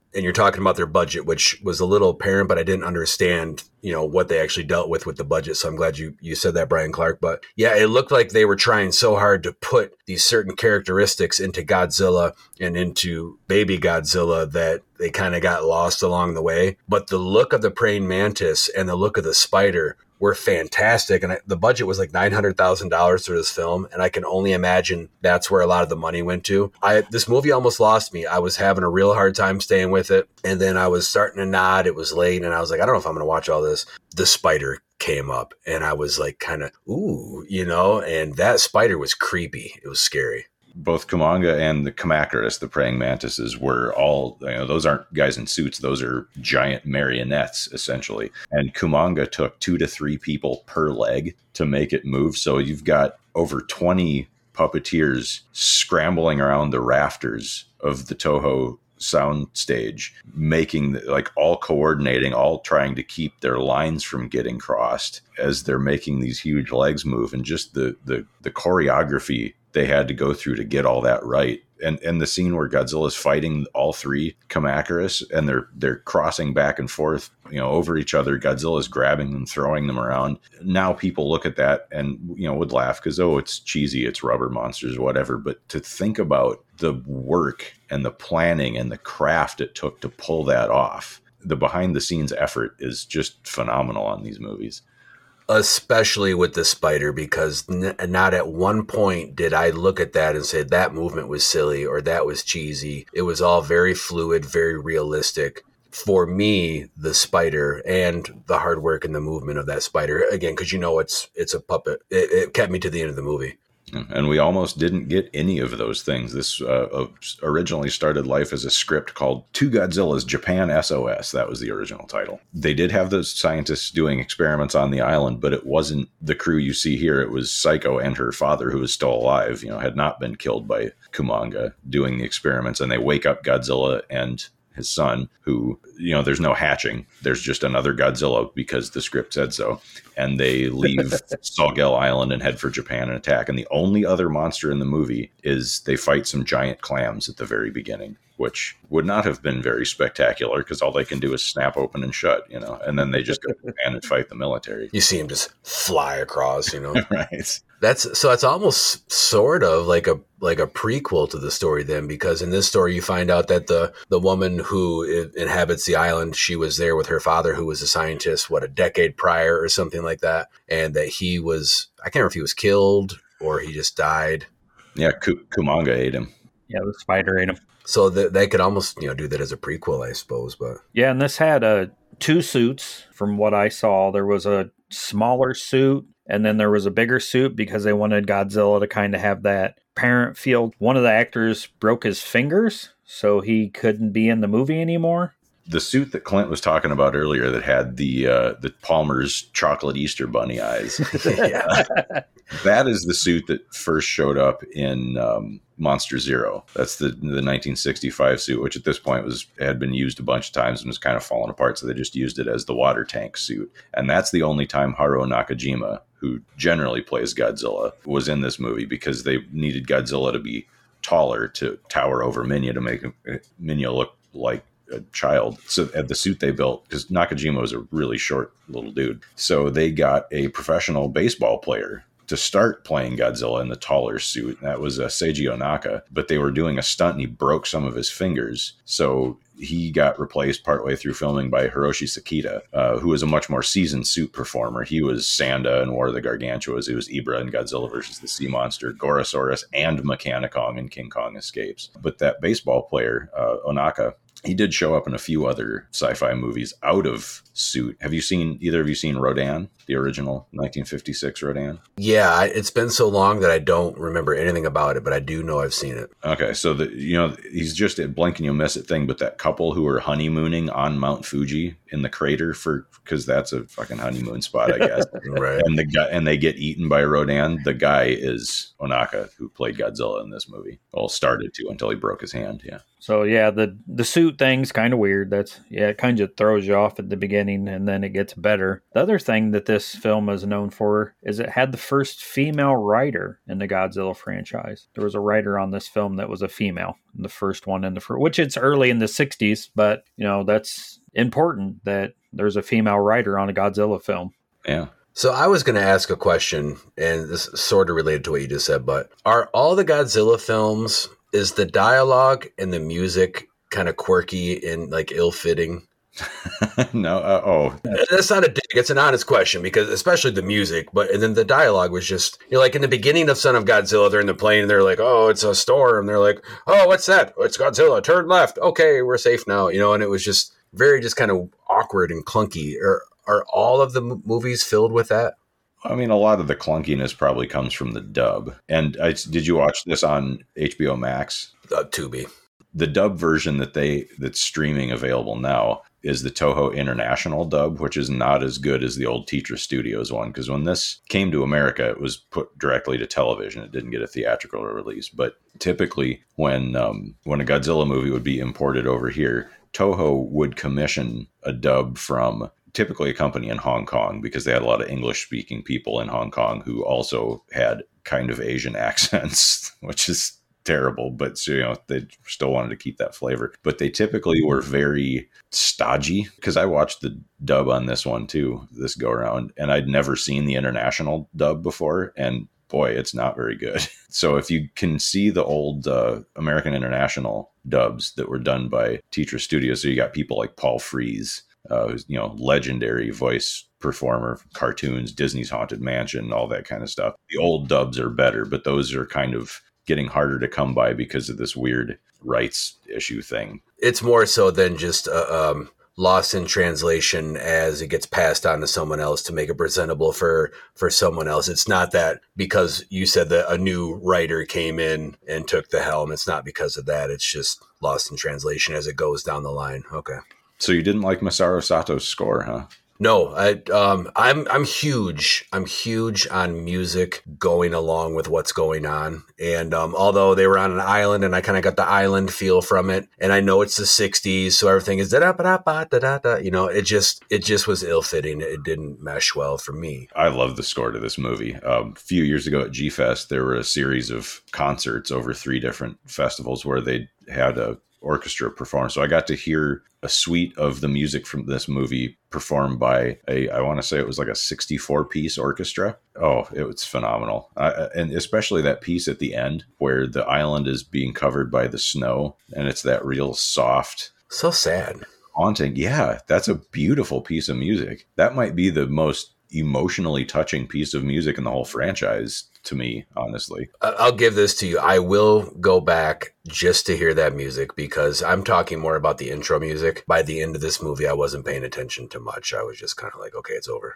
Speaker 4: and you're talking about their budget, which was a little apparent, but I didn't understand, what they actually dealt with the budget. So I'm glad you said that, Brian Clark. But yeah, it looked like they were trying so hard to put these certain characteristics into Godzilla and into baby Godzilla that they kind of got lost along the way. But the look of the praying mantis and the look of the spider were fantastic. And the budget was like $900,000 for this film. And I can only imagine that's where a lot of the money went to. This movie almost lost me. I was having a real hard time staying with it. And then I was starting to nod. It was late. And I was like, I don't know if I'm going to watch all this. The spider came up and I was like, kind of, ooh, and that spider was creepy. It was scary.
Speaker 5: Both Kumanga and the Kamacuras, the praying mantises, were all, those aren't guys in suits. Those are giant marionettes, essentially. And Kumanga took 2 to 3 people per leg to make it move. So you've got over 20 puppeteers scrambling around the rafters of the Toho sound stage, making, all coordinating, all trying to keep their lines from getting crossed as they're making these huge legs move. And just the choreography they had to go through to get all that right. And the scene where Godzilla's fighting all 3 Kamacuras and they're crossing back and forth, over each other. Godzilla's grabbing them, throwing them around. Now people look at that and, would laugh because, it's cheesy, it's rubber monsters, whatever. But to think about the work and the planning and the craft it took to pull that off, the behind the scenes effort is just phenomenal on these movies.
Speaker 4: Especially with the spider, because not at one point did I look at that and say that movement was silly or that was cheesy. It was all very fluid, very realistic. For me, the spider and the hard work and the movement of that spider, again, because it's a puppet, it kept me to the end of the movie.
Speaker 5: And we almost didn't get any of those things. This originally started life as a script called Two Godzillas, Japan SOS. That was the original title. They did have those scientists doing experiments on the island, but it wasn't the crew you see here. It was Psycho and her father, who was still alive, had not been killed by Kumanga, doing the experiments. And they wake up Godzilla and his son, who, there's no hatching. There's just another Godzilla because the script said so. And they leave Solgel Island and head for Japan and attack. And the only other monster in the movie is they fight some giant clams at the very beginning, which would not have been very spectacular because all they can do is snap open and shut, and then they just go to Japan and fight the military.
Speaker 4: You see him just fly across,
Speaker 5: Right.
Speaker 4: That's almost sort of like a prequel to the story then, because in this story you find out that the woman who inhabits the island, she was there with her father, who was a scientist, a decade prior or something like that, and that he was, I can't remember if he was killed or he just died.
Speaker 5: Yeah, Kumanga ate him.
Speaker 3: Yeah, the spider ate him.
Speaker 4: So they could almost do that as a prequel, I suppose. But
Speaker 3: yeah, and this had 2 suits from what I saw. There was a smaller suit, and then there was a bigger suit because they wanted Godzilla to kind of have that parent feel. One of the actors broke his fingers, so he couldn't be in the movie anymore.
Speaker 5: The suit that Clint was talking about earlier that had the Palmer's chocolate Easter bunny eyes. That is the suit that first showed up in Monster Zero. That's the 1965 suit, which at this point had been used a bunch of times and was kind of falling apart. So they just used it as the water tank suit. And that's the only time Haruo Nakajima, who generally plays Godzilla, was in this movie, because they needed Godzilla to be taller to tower over Minya to make Minya look like a child. So at the suit they built, because Nakajima was a really short little dude, so they got a professional baseball player to start playing Godzilla in the taller suit. And that was Seiji Onaka, but they were doing a stunt and he broke some of his fingers. So he got replaced partway through filming by Hiroshi Sakita, who was a much more seasoned suit performer. He was Sanda in War of the Gargantuas. He was Ibra in Godzilla versus the Sea Monster, Gorosaurus, and Mechanicong in King Kong Escapes. But that baseball player, Onaka, he did show up in a few other sci-fi movies out of suit. Have you seen, either of you seen Rodan, the original 1956 Rodan?
Speaker 4: Yeah, it's been so long that I don't remember anything about it, but I do know I've seen it.
Speaker 5: Okay, so he's just a blink and you'll miss it thing, but that couple who are honeymooning on Mount Fuji in the crater because that's a fucking honeymoon spot, I guess.
Speaker 4: Right.
Speaker 5: And they get eaten by Rodan. The guy is Onaka, who played Godzilla in this movie. Well, started to until he broke his hand. Yeah.
Speaker 3: So yeah, the suit thing's kind of weird. It kind of throws you off at the beginning, and then it gets better. The other thing that this film is known for is it had the first female writer in the Godzilla franchise. There was a writer on this film that was a female, the first one in which it's early in the 60s, but that's important that there's a female writer on a Godzilla film.
Speaker 5: Yeah.
Speaker 4: So I was going to ask a question, and this is sort of related to what you just said, but are all the Godzilla films, is the dialogue and the music kind of quirky and like ill-fitting?
Speaker 5: No.
Speaker 4: That's not a dig. It's an honest question, because especially the music, and then the dialogue was just, like in the beginning of Son of Godzilla, they're in the plane and they're like, oh, it's a storm. They're like, oh, what's that? Oh, it's Godzilla. Turn left. Okay, we're safe now. And it was just very just kind of awkward and clunky. Are all of the movies filled with that?
Speaker 5: I mean, a lot of the clunkiness probably comes from the dub. And did you watch this on HBO Max?
Speaker 4: Tubi.
Speaker 5: The dub version that's streaming available now is the Toho International dub, which is not as good as the old Tetra Studios one. Because when this came to America, it was put directly to television. It didn't get a theatrical release. But typically, when a Godzilla movie would be imported over here, Toho would commission a dub from typically a company in Hong Kong, because they had a lot of English-speaking people in Hong Kong who also had kind of Asian accents, which is terrible, but they still wanted to keep that flavor. But they typically were very stodgy, because I watched the dub on this one too, this go around, and I'd never seen the international dub before, and boy, it's not very good. So if you can see the old American International dubs that were done by Tetra Studios, so you got people like Paul Frees, who's legendary voice performer, cartoons, Disney's Haunted Mansion, all that kind of stuff. The old dubs are better, but those are kind of getting harder to come by because of this weird rights issue thing.
Speaker 4: It's more so than just lost in translation as it gets passed on to someone else to make it presentable for someone else. It's not that because you said that a new writer came in and took the helm. It's not because of that. It's just lost in translation as it goes down the line. Okay.
Speaker 5: So you didn't like Masaru Sato's score, huh?
Speaker 4: No, I'm huge. I'm huge on music going along with what's going on. And although they were on an island, and I kind of got the island feel from it, and I know it's the '60s, so everything is da da da da da da. It just was ill-fitting. It didn't mesh well for me.
Speaker 5: I love the score to this movie. A few years ago at G-Fest, there were a series of concerts over 3 different festivals where they had a orchestra perform. So I got to hear a suite of the music from this movie performed by I want to say it was like a 64-piece orchestra. Oh, it was phenomenal. And especially that piece at the end where the island is being covered by the snow, and it's that real soft.
Speaker 4: So sad.
Speaker 5: Haunting. Yeah, that's a beautiful piece of music. That might be the most emotionally touching piece of music in the whole franchise to me, honestly.
Speaker 4: I'll give this to you. I will go back just to hear that music, because I'm talking more about the intro music. By the end of this movie, I wasn't paying attention to much. I was just kind of like, okay, it's over.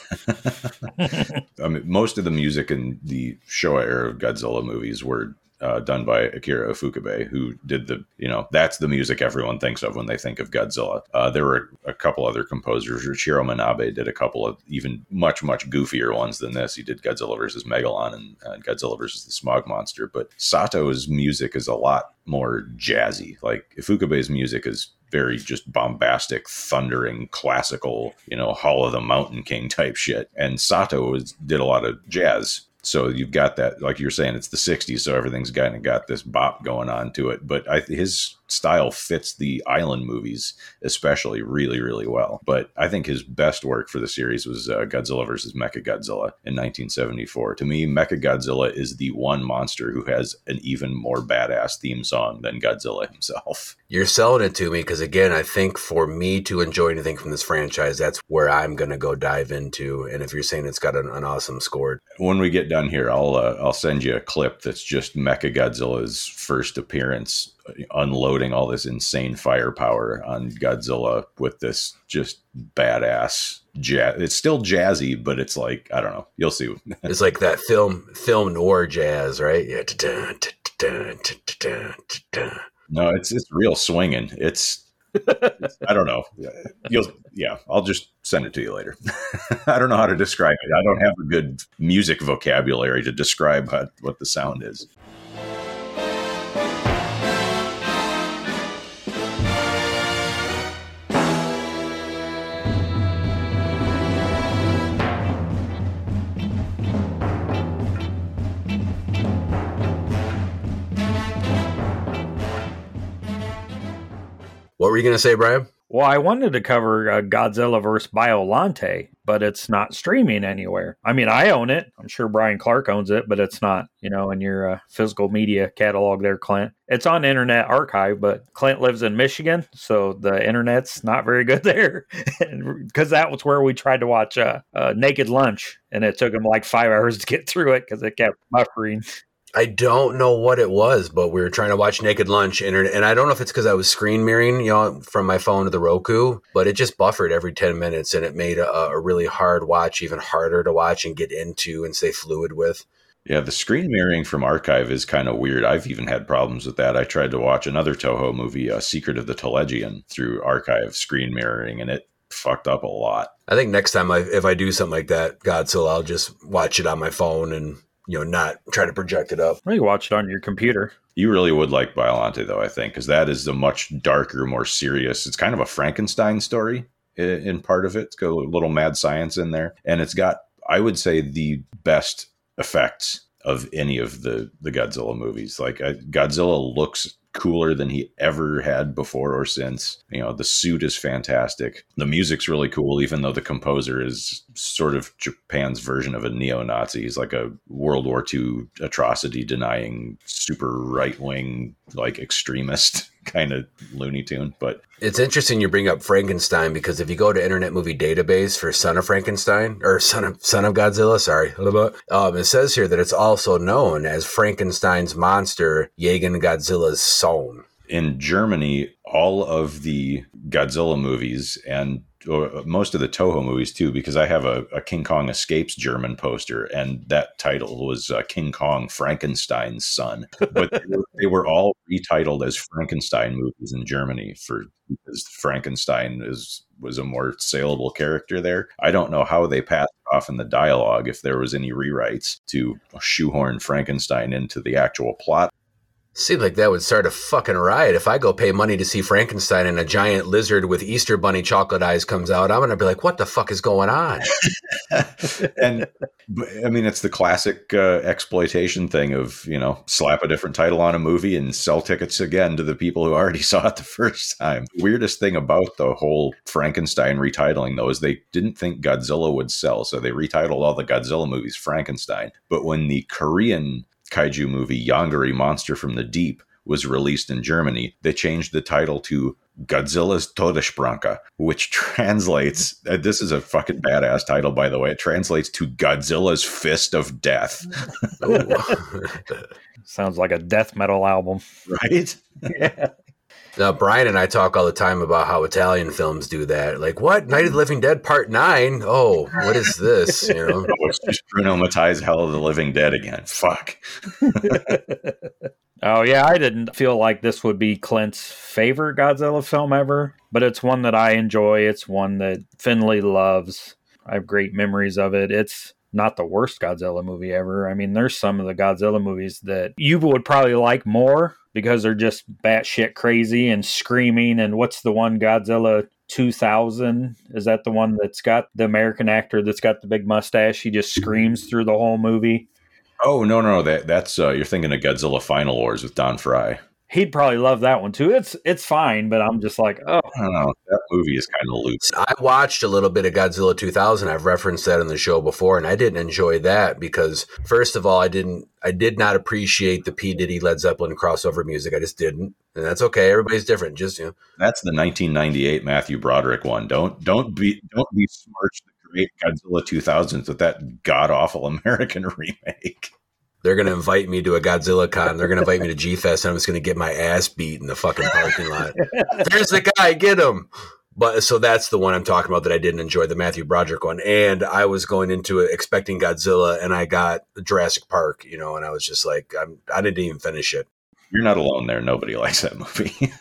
Speaker 5: I mean, most of the music in the Showa era of Godzilla movies were done by Akira Ifukube, who did that's the music everyone thinks of when they think of Godzilla. There were a couple other composers. Richiro Manabe did a couple of even much, much goofier ones than this. He did Godzilla vs. Megalon and Godzilla vs. the Smog Monster. But Sato's music is a lot more jazzy. Like Ifukube's music is very just bombastic, thundering, classical, Hall of the Mountain King type shit. And Sato did a lot of jazz. So you've got that, like you're saying, it's the 60s, so everything's kind of got this bop going on to it. But his style fits the Island movies especially really, really well. But I think his best work for the series was Godzilla vs. Mechagodzilla in 1974. To me, Mechagodzilla is the one monster who has an even more badass theme song than Godzilla himself.
Speaker 4: You're selling it to me, because again, I think for me to enjoy anything from this franchise, that's where I'm going to go dive into. And if you're saying it's got an awesome score.
Speaker 5: When we get done here, I'll send you a clip that's just Mechagodzilla's first appearance, unloading all this insane firepower on Godzilla with this just badass jazz. It's still jazzy, but it's like, I don't know. You'll see.
Speaker 4: It's like that film noir jazz, right? Yeah.
Speaker 5: No, it's real swinging. I don't know. I'll just send it to you later. I don't know how to describe it. I don't have a good music vocabulary to describe what the sound is.
Speaker 4: What were you going to say, Brian?
Speaker 3: Well, I wanted to cover Godzilla vs. Biollante, but it's not streaming anywhere. I mean, I own it. I'm sure Brian Clark owns it, but it's not, in your physical media catalog there, Clint. It's on Internet Archive, but Clint lives in Michigan, so the internet's not very good there. Because that was where we tried to watch Naked Lunch, and it took him like 5 hours to get through it because it kept buffering.
Speaker 4: I don't know what it was, but we were trying to watch Naked Lunch, and I don't know if it's because I was screen mirroring, from my phone to the Roku, but it just buffered every 10 minutes, and it made a really hard watch even harder to watch and get into and stay fluid with.
Speaker 5: Yeah, the screen mirroring from Archive is kind of weird. I've even had problems with that. I tried to watch another Toho movie, Secret of the Telegion, through Archive screen mirroring, and it fucked up a lot.
Speaker 4: I think next time if I do something like that, Godzilla, I'll just watch it on my phone and not try to project it up.
Speaker 3: Well, you watch it on your computer.
Speaker 5: You really would like Biollante, though, I think, because that is a much darker, more serious. It's kind of a Frankenstein story in part of it. It's got a little mad science in there. And it's got, I would say, the best effects of any of the Godzilla movies. Like, Godzilla looks cooler than he ever had before or since. The suit is fantastic. The music's really cool, even though the composer is sort of Japan's version of a neo-Nazi. He's like a World War II atrocity denying super right-wing, like extremist kind of Looney Tune. But
Speaker 4: it's interesting you bring up Frankenstein, because if you go to Internet Movie Database for Son of Frankenstein, or Son of Godzilla, sorry, it says here that it's also known as Frankenstein's monster, Jagen Godzilla's Sohn.
Speaker 5: In Germany, all of the Godzilla movies and most of the Toho movies too, because I have a King Kong Escapes German poster, and that title was King Kong Frankenstein's Son. But they were all retitled as Frankenstein movies in Germany because Frankenstein was a more saleable character there. I don't know how they passed off in the dialogue if there was any rewrites to shoehorn Frankenstein into the actual plot.
Speaker 4: Seems like that would start a fucking riot. If I go pay money to see Frankenstein and a giant lizard with Easter Bunny chocolate eyes comes out, I'm going to be like, what the fuck is going on?
Speaker 5: And I mean, it's the classic exploitation thing of, slap a different title on a movie and sell tickets again to the people who already saw it the first time. The weirdest thing about the whole Frankenstein retitling, though, is they didn't think Godzilla would sell. So they retitled all the Godzilla movies Frankenstein. But when the Korean kaiju movie Yongari Monster from the Deep was released in Germany, they changed the title to Godzilla's Todesspranche, which translates, this is a fucking badass title, by the way, it translates to Godzilla's Fist of Death.
Speaker 3: Sounds like a death metal album.
Speaker 5: Right?
Speaker 3: Yeah.
Speaker 4: Now, Brian and I talk all the time about how Italian films do that. Like, what? Night of the Living Dead Part 9? Oh, what is this? Oh,
Speaker 5: it's just Bruno Mattei's Hell of the Living Dead again. Fuck.
Speaker 3: Oh, yeah, I didn't feel like this would be Clint's favorite Godzilla film ever, but it's one that I enjoy. It's one that Finley loves. I have great memories of it. It's not the worst Godzilla movie ever. I mean, there's some of the Godzilla movies that you would probably like more because they're just batshit crazy and screaming. And what's the one, Godzilla 2000? Is that the one that's got the American actor that's got the big mustache? He just screams through the whole movie.
Speaker 5: Oh, no. That's you're thinking of Godzilla Final Wars with Don Fry.
Speaker 3: He'd probably love that one too. It's fine, but I'm just like, oh.
Speaker 5: I don't know. That movie is kind of loose.
Speaker 4: I watched a little bit of Godzilla 2000. I've referenced that on the show before, and I didn't enjoy that because, first of all, I did not appreciate the P. Diddy Led Zeppelin crossover music. I just didn't, and that's okay. Everybody's different. Just
Speaker 5: That's the 1998 Matthew Broderick one. Don't besmirch the great Godzilla 2000s with that god awful American remake.
Speaker 4: They're going to invite me to a Godzilla con. They're going to invite me to G-Fest, and I'm just going to get my ass beat in the fucking parking lot. There's the guy, get him. But so that's the one I'm talking about that I didn't enjoy, the Matthew Broderick one. And I was going into it expecting Godzilla, and I got Jurassic Park, and I was just like, I didn't even finish it.
Speaker 5: You're not alone there. Nobody likes that movie.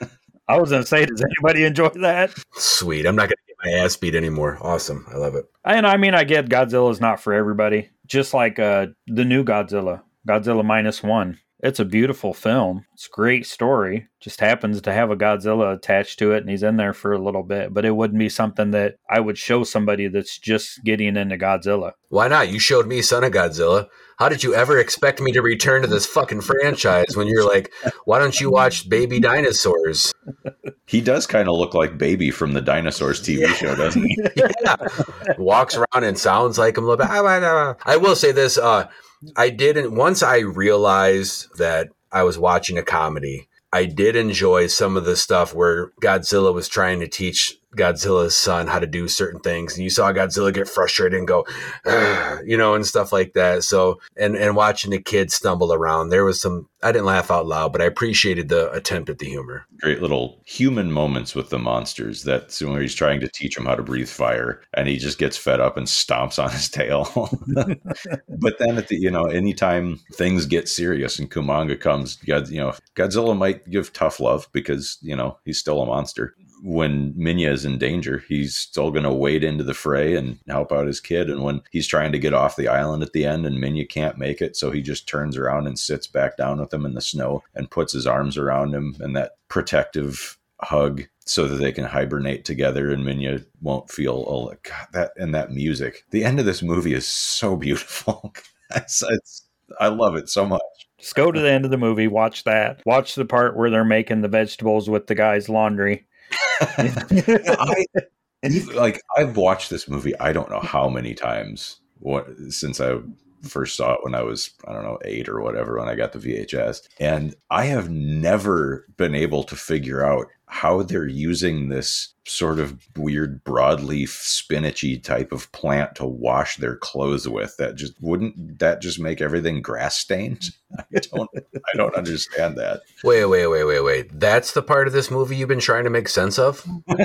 Speaker 3: I was going to say, does anybody enjoy that?
Speaker 4: Sweet. I'm not going to get my ass beat anymore. Awesome. I love it.
Speaker 3: And I mean, I get Godzilla's not for everybody. Just like the new Godzilla, Godzilla -1. It's a beautiful film. It's a great story. Just happens to have a Godzilla attached to it, and he's in there for a little bit. But it wouldn't be something that I would show somebody that's just getting into Godzilla.
Speaker 4: Why not? You showed me Son of Godzilla. How did you ever expect me to return to this fucking franchise when you're like, why don't you watch Baby Dinosaurs?
Speaker 5: He does kind of look like Baby from the Dinosaurs TV show, doesn't he?
Speaker 4: Yeah. Walks around and sounds like him a little bit. I will say this. I didn't, once I realized that I was watching a comedy, I did enjoy some of the stuff where Godzilla was trying to teach Godzilla's son how to do certain things. And you saw Godzilla get frustrated and go, and stuff like that. So, and watching the kids stumble around, there was some, I didn't laugh out loud, but I appreciated the attempt at the humor.
Speaker 5: Great little human moments with the monsters. That's where he's trying to teach him how to breathe fire and he just gets fed up and stomps on his tail. But then at the, anytime things get serious and Kumanga comes, Godzilla might give tough love because, he's still a monster. When Minya is in danger, he's still going to wade into the fray and help out his kid. And when he's trying to get off the island at the end and Minya can't make it, so he just turns around and sits back down with him in the snow and puts his arms around him and that protective hug so that they can hibernate together and Minya won't feel, that music. The end of this movie is so beautiful. I love it so much.
Speaker 3: Just go to the end of the movie, watch that. Watch the part where they're making the vegetables with the guy's laundry.
Speaker 5: I've watched this movie I don't know how many times since I first saw it when I was 8 or whatever when I got the VHS, and I have never been able to figure out how they're using this sort of weird broadleaf spinachy type of plant to wash their clothes with. Wouldn't that just make everything grass stained? I don't understand that.
Speaker 4: Wait. That's the part of this movie you've been trying to make sense of?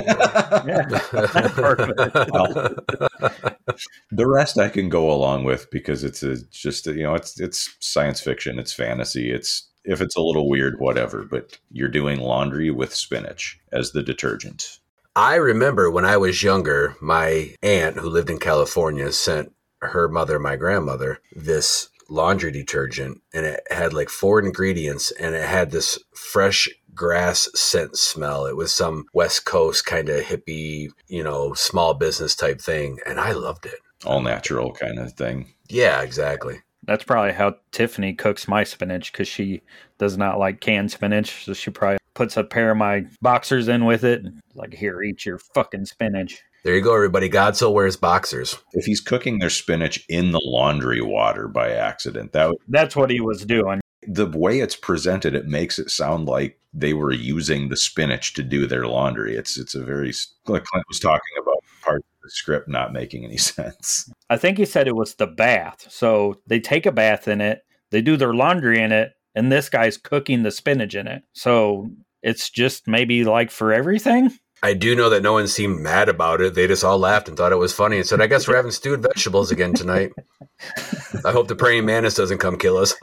Speaker 5: The rest I can go along with because it's science fiction, it's fantasy, if it's a little weird, whatever, but you're doing laundry with spinach as the detergent.
Speaker 4: I remember when I was younger, my aunt who lived in California sent her mother, my grandmother, this laundry detergent, and it had like 4 ingredients and it had this fresh grass scent smell. It was some West Coast kind of hippie, small business type thing. And I loved it.
Speaker 5: All natural kind of thing.
Speaker 4: Yeah, exactly.
Speaker 3: That's probably how Tiffany cooks my spinach because she does not like canned spinach. So she probably puts a pair of my boxers in with it. Like, here, eat your fucking spinach.
Speaker 4: There you go, everybody. Godzilla wears boxers.
Speaker 5: If he's cooking their spinach in the laundry water by accident,
Speaker 3: that's what he was doing.
Speaker 5: The way it's presented, it makes it sound like they were using the spinach to do their laundry. It's a very, like Clint was talking about, part of the script not making any sense.
Speaker 3: I think he said it was the bath. So they take a bath in it, they do their laundry in it, and this guy's cooking the spinach in it. So it's just maybe like for everything.
Speaker 4: I do know that no one seemed mad about it. They just all laughed and thought it was funny and said, I guess we're having stewed vegetables again tonight. I hope the praying mantis doesn't come kill us.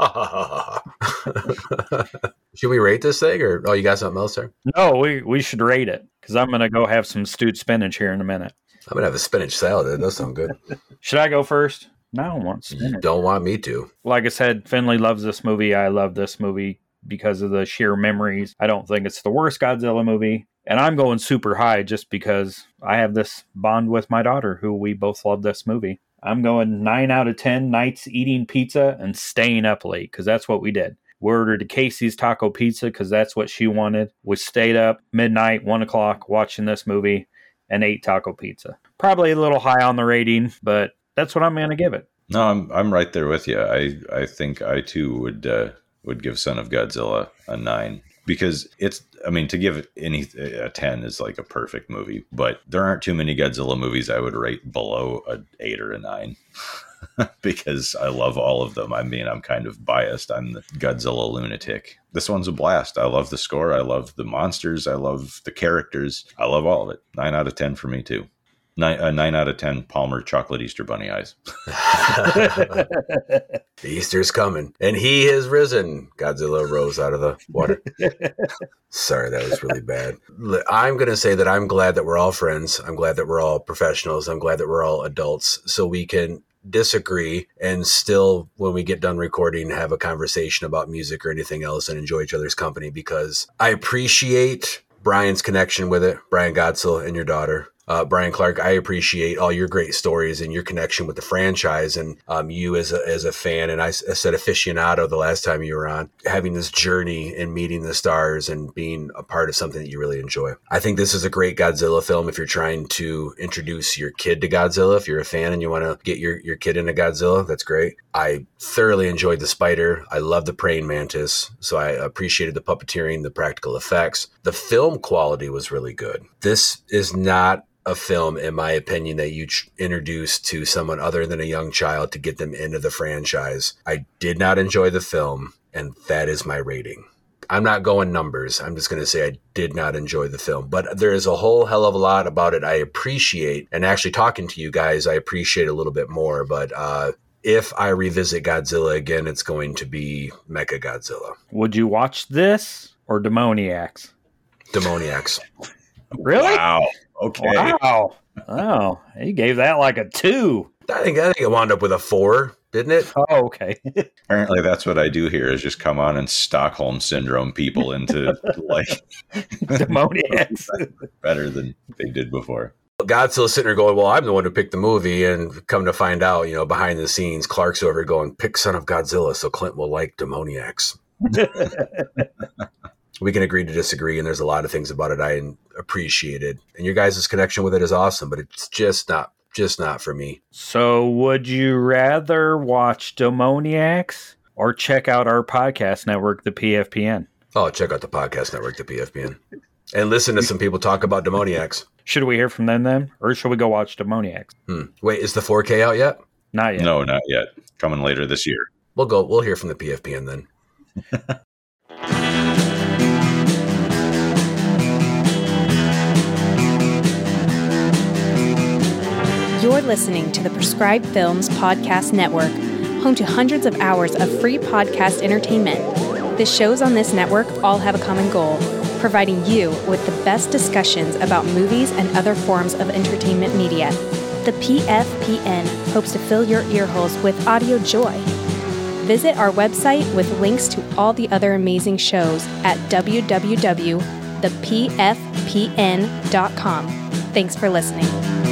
Speaker 4: Should we rate this thing or, you got something else there?
Speaker 3: No, we should rate it because I'm going to go have some stewed spinach here in a minute.
Speaker 4: I'm going to have a spinach salad. That does sound good.
Speaker 3: Should I go first? No, I don't want spinach.
Speaker 4: You don't want me to.
Speaker 3: Like I said, Finley loves this movie. I love this movie because of the sheer memories. I don't think it's the worst Godzilla movie. And I'm going super high just because I have this bond with my daughter who we both love this movie. I'm going 9 out of 10 nights eating pizza and staying up late because that's what we did. We ordered a Casey's Taco Pizza because that's what she wanted. We stayed up midnight, 1 o'clock watching this movie and ate taco pizza. Probably a little high on the rating, but that's what I'm going to give it.
Speaker 5: No, I'm right there with you. I think I too would give Son of Godzilla a 9 because to give it a 10 is like a perfect movie, but there aren't too many Godzilla movies I would rate below a 8 or a 9 because I love all of them. I mean, I'm kind of biased. I'm the Godzilla lunatic. This one's a blast. I love the score. I love the monsters. I love the characters. I love all of it. 9 out of 10 for me too. A 9 out of 10 Palmer chocolate Easter bunny eyes.
Speaker 4: Easter's coming, and he has risen. Godzilla rose out of the water. Sorry, that was really bad. I'm going to say that I'm glad that we're all friends. I'm glad that we're all professionals. I'm glad that we're all adults, so we can disagree and still, when we get done recording, have a conversation about music or anything else and enjoy each other's company, because I appreciate Brian's connection with it, Brian Godsell and your daughter. Brian Clark, I appreciate all your great stories and your connection with the franchise, and you as a fan, and I said aficionado the last time you were on, having this journey and meeting the stars and being a part of something that you really enjoy. I think this is a great Godzilla film if you're trying to introduce your kid to Godzilla. If you're a fan and you want to get your kid into Godzilla, that's great. I thoroughly enjoyed the spider. I love the praying mantis, so I appreciated the puppeteering, the practical effects. The film quality was really good. This is not a film, in my opinion, that you introduce to someone other than a young child to get them into the franchise. I did not enjoy the film, and that is my rating. I'm not going numbers. I'm just going to say I did not enjoy the film, but there is a whole hell of a lot about it I appreciate, and actually talking to you guys, I appreciate a little bit more, but if I revisit Godzilla again, it's going to be Mechagodzilla.
Speaker 3: Would you watch this or Demoniacs?
Speaker 4: Demoniacs.
Speaker 3: Really?
Speaker 5: Wow. Okay.
Speaker 3: Wow. Oh, he gave that like a 2.
Speaker 4: I think it wound up with a 4, didn't it?
Speaker 3: Oh, okay.
Speaker 5: Apparently that's what I do here, is just come on and Stockholm Syndrome people into like
Speaker 3: Demoniacs.
Speaker 5: better than they did before.
Speaker 4: Godzilla's sitting there going, well, I'm the one who picked the movie, and come to find out, behind the scenes, Clark's over going, pick Son of Godzilla so Clint will like Demoniacs. We can agree to disagree, and there's a lot of things about it I appreciated. And your guys' connection with it is awesome, but it's just not for me.
Speaker 3: So would you rather watch Demoniacs or check out our podcast network, the PFPN?
Speaker 4: Oh, check out the podcast network, the PFPN. And listen to some people talk about Demoniacs.
Speaker 3: Should we hear from them then? Or should we go watch Demoniacs?
Speaker 4: Wait, is the 4K out yet?
Speaker 3: Not yet.
Speaker 5: No, not yet. Coming later this year.
Speaker 4: We'll hear from the PFPN then.
Speaker 9: You're listening to the Prescribed Films Podcast Network, home to hundreds of hours of free podcast entertainment. The shows on this network all have a common goal, providing you with the best discussions about movies and other forms of entertainment media. The PFPN hopes to fill your earholes with audio joy. Visit our website with links to all the other amazing shows at www.thepfpn.com. Thanks for listening.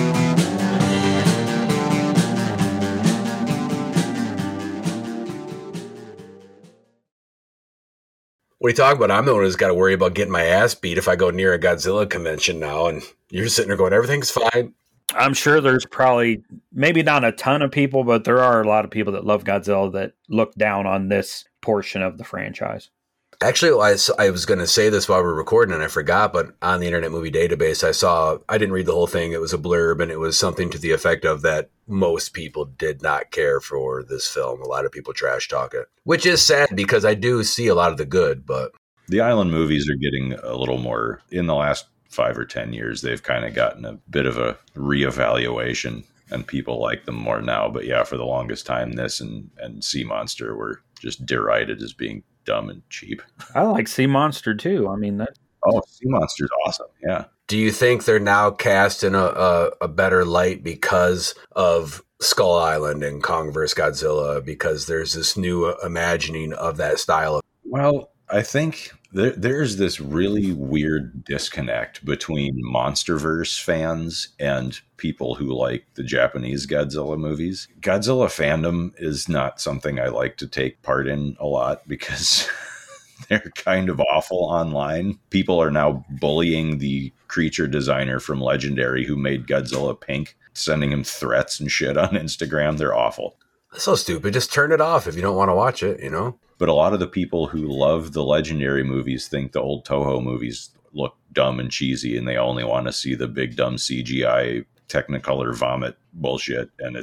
Speaker 4: What are you talking about? I'm the one who's got to worry about getting my ass beat if I go near a Godzilla convention now, and you're sitting there going, everything's fine.
Speaker 3: I'm sure there's probably, maybe not a ton of people, but there are a lot of people that love Godzilla that look down on this portion of the franchise.
Speaker 4: Actually, I was going to say this while we were recording and I forgot, but on the Internet Movie Database, I didn't read the whole thing. It was a blurb, and it was something to the effect of that most people did not care for this film. A lot of people trash talk it, which is sad because I do see a lot of the good, but
Speaker 5: the Island movies are getting a little more, in the last 5 or 10 years, they've kind of gotten a bit of a reevaluation, and people like them more now. But yeah, for the longest time, this and Sea Monster were just derided as being dumb and cheap.
Speaker 3: I like Sea Monster too. I mean,
Speaker 5: Sea Monster's awesome. Yeah.
Speaker 4: Do you think they're now cast in a better light because of Skull Island and Kong vs. Godzilla? Because there's this new imagining of that style.
Speaker 5: Well, I think there's this really weird disconnect between MonsterVerse fans and people who like the Japanese Godzilla movies. Godzilla fandom is not something I like to take part in a lot because they're kind of awful online. People are now bullying the creature designer from Legendary who made Godzilla pink, sending him threats and shit on Instagram. They're awful.
Speaker 4: That's so stupid. Just turn it off if you don't want to watch it,
Speaker 5: But a lot of the people who love the Legendary movies think the old Toho movies look dumb and cheesy, and they only want to see the big dumb CGI Technicolor vomit bullshit. And it's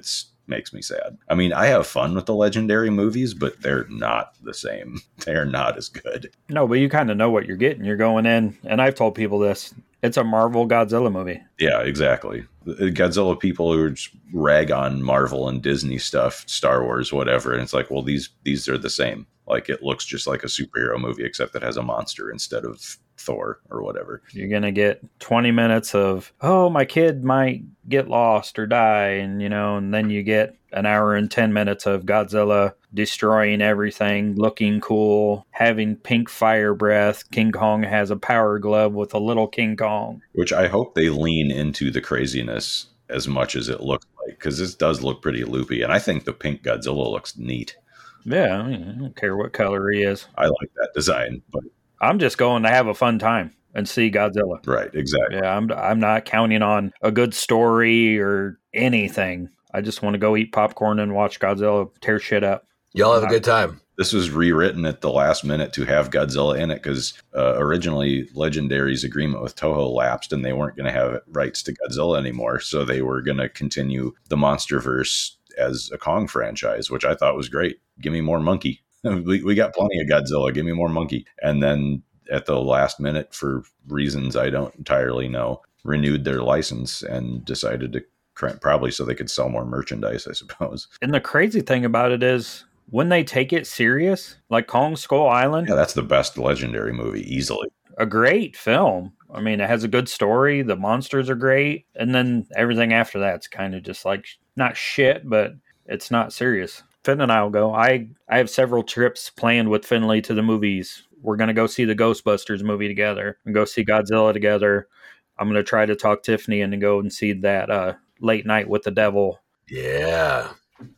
Speaker 5: makes me sad. I mean, I have fun with the Legendary movies, but they're not the same. They're not as good.
Speaker 3: No, but you kind of know what you're getting. You're going in, and I've told people this. It's a Marvel Godzilla movie.
Speaker 5: Yeah, exactly. The Godzilla people who just rag on Marvel and Disney stuff, Star Wars, whatever, and it's like, well, these are the same. Like, it looks just like a superhero movie, except it has a monster instead of Thor or whatever.
Speaker 3: You're going to get 20 minutes of, oh, my kid might get lost or die. And, and then you get an hour and 10 minutes of Godzilla destroying everything, looking cool, having pink fire breath. King Kong has a power glove with a little King Kong.
Speaker 5: Which I hope they lean into the craziness as much as it looks like, because this does look pretty loopy. And I think the pink Godzilla looks neat.
Speaker 3: Yeah, I don't care what color he is.
Speaker 5: I like that design, but
Speaker 3: I'm just going to have a fun time and see Godzilla.
Speaker 5: Right, exactly.
Speaker 3: Yeah, I'm not counting on a good story or anything. I just want to go eat popcorn and watch Godzilla tear shit up.
Speaker 4: Y'all have a good time.
Speaker 5: This was rewritten at the last minute to have Godzilla in it because originally Legendary's agreement with Toho lapsed and they weren't going to have rights to Godzilla anymore. So they were going to continue the MonsterVerse as a Kong franchise, which I thought was great. Give me more monkey. We got plenty of Godzilla. Give me more monkey. And then at the last minute, for reasons I don't entirely know, renewed their license and decided to probably so they could sell more merchandise, I suppose.
Speaker 3: And the crazy thing about it is when they take it serious, like Kong Skull Island.
Speaker 5: Yeah, that's the best Legendary movie, easily.
Speaker 3: A great film. I mean, it has a good story. The monsters are great. And then everything after that's kind of just like, not shit, but it's not serious. Finn and I will go. I have several trips planned with Finley to the movies. We're going to go see the Ghostbusters movie together and go see Godzilla together. I'm going to try to talk Tiffany and go and see that Late Night with the Devil.
Speaker 4: Yeah.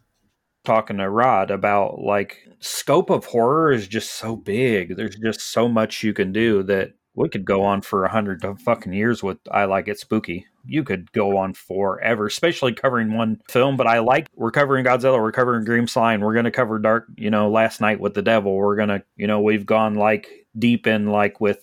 Speaker 3: Talking to Rod about like scope of horror is just so big. There's just so much you can do that we could go on for 100 fucking years with I Like It Spooky. You could go on forever, especially covering one film. But we're covering Godzilla, we're covering Green Slime, we're going to cover Dark, Last Night with the Devil. We're going to, we've gone like deep in like with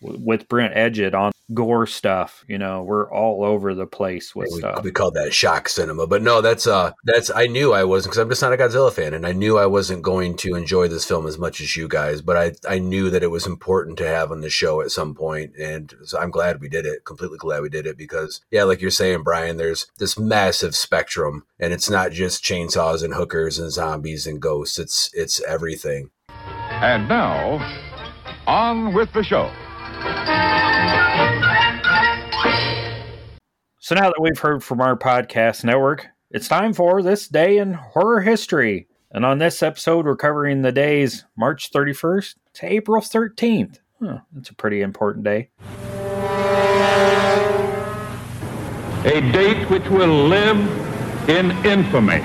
Speaker 3: Brent Edgett on gore stuff. We're all over the place with stuff.
Speaker 4: We call that shock cinema, but no, that's I knew I wasn't, because I'm just not a Godzilla fan, and I knew I wasn't going to enjoy this film as much as you guys, but I knew that it was important to have on the show at some point, and so I'm glad we did it. Completely glad we did it, because yeah, like you're saying, Brian, there's this massive spectrum, and it's not just chainsaws and hookers and zombies and ghosts. It's everything.
Speaker 10: And now, on with the show.
Speaker 3: So now that we've heard from our podcast network, it's time for This Day in Horror History. And on this episode, we're covering the days March 31st to April 13th. That's a pretty important day.
Speaker 10: A date which will live in infamy.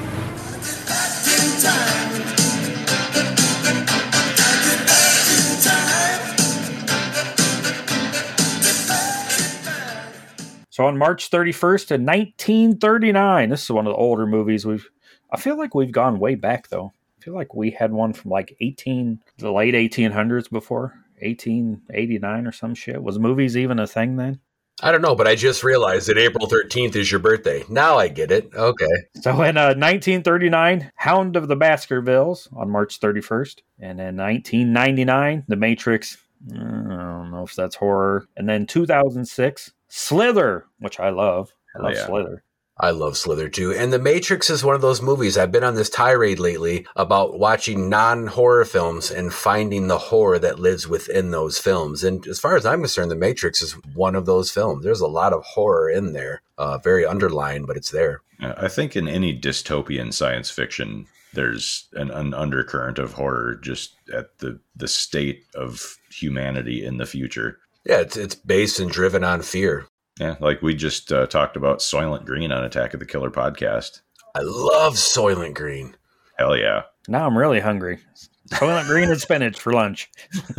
Speaker 10: So on March 31st in 1939, this is one of the older movies I feel like we've gone way back though. I feel like we had one from like the late 1800s before, 1889 or some shit. Was movies even a thing then?
Speaker 4: I don't know, but I just realized that April 13th is your birthday. Now I get it. Okay.
Speaker 3: So in 1939, Hound of the Baskervilles on March 31st. And in 1999, The Matrix. I don't know if that's horror. And then 2006, Slither, which I love. I love Slither.
Speaker 4: I love Slither too. And The Matrix is one of those movies. I've been on this tirade lately about watching non-horror films and finding the horror that lives within those films. And as far as I'm concerned, The Matrix is one of those films. There's a lot of horror in there, very underlined, but it's there.
Speaker 5: I think in any dystopian science fiction, there's an undercurrent of horror just at the state of humanity in the future.
Speaker 4: Yeah, it's based and driven on fear.
Speaker 5: Yeah, like we just talked about Soylent Green on Attack of the Killer podcast.
Speaker 4: I love Soylent Green.
Speaker 5: Hell yeah.
Speaker 3: Now I'm really hungry. Soylent Green and spinach for lunch.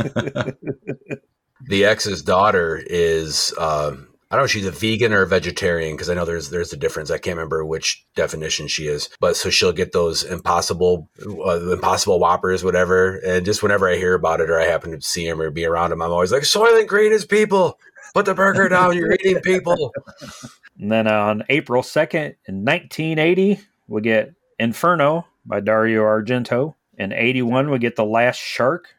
Speaker 4: The ex's daughter is, I don't know if she's a vegan or a vegetarian, because I know there's a difference. I can't remember which definition she is. But so she'll get those impossible Whoppers, whatever. And just whenever I hear about it or I happen to see him or be around him, I'm always like, Soylent Green is people. Put the burger down. You're eating people.
Speaker 3: And then on April 2nd in 1980,
Speaker 10: we get Inferno by Dario Argento. In 81, we get The Last Shark.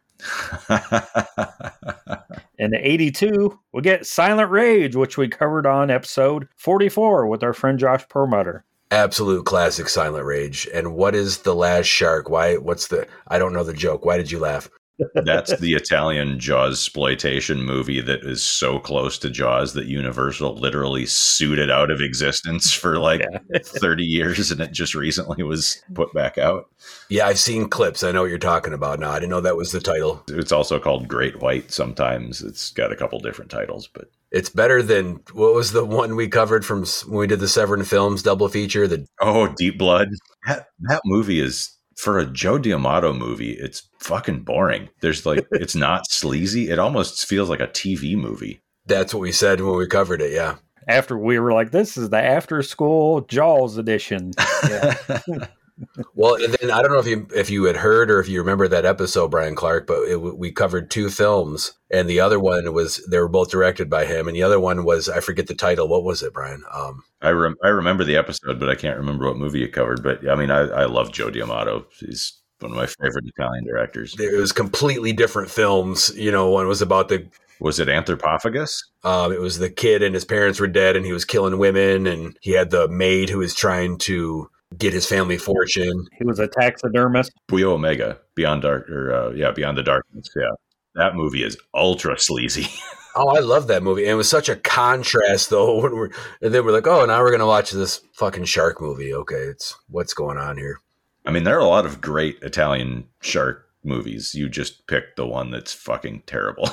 Speaker 10: In 82, we get Silent Rage, which we covered on episode 44 with our friend Josh Perlmutter.
Speaker 4: Absolute classic Silent Rage. And what is The Last Shark? I don't know the joke. Why did you laugh?
Speaker 5: That's the Italian Jaws exploitation movie that is so close to Jaws that Universal literally sued it out of existence for 30 years, and it just recently was put back out.
Speaker 4: Yeah, I've seen clips. I know what you're talking about now. I didn't know that was the title.
Speaker 5: It's also called Great White sometimes. It's got a couple different titles, but
Speaker 4: it's better than, what was the one we covered from when we did the Severin Films double feature?
Speaker 5: Deep Blood. That movie is... For a Joe D'Amato movie, it's fucking boring. It's not sleazy. It almost feels like a TV movie.
Speaker 4: That's what we said when we covered it, yeah.
Speaker 10: After we were like, this is the after-school Jaws edition. Yeah.
Speaker 4: Well, and then I don't know if you had heard or if you remember that episode, Brian Clark, but we covered two films, and the other one they were both directed by him, and the other one was, I forget the title. What was it, Brian?
Speaker 5: I remember the episode, but I can't remember what movie you covered. But I mean, I love Joe D'Amato. He's one of my favorite Italian directors.
Speaker 4: It was completely different films. One was about
Speaker 5: Was it Anthropophagus?
Speaker 4: It was the kid and his parents were dead, and he was killing women, and he had the maid who was trying to get his family fortune.
Speaker 10: He was a taxidermist.
Speaker 5: Buio Omega, Beyond the Darkness. Yeah, that movie is ultra sleazy.
Speaker 4: Oh, I love that movie. And it was such a contrast, though. And then we're like, oh, now we're going to watch this fucking shark movie. Okay, what's going on here?
Speaker 5: I mean, there are a lot of great Italian shark movies. You just picked the one that's fucking terrible.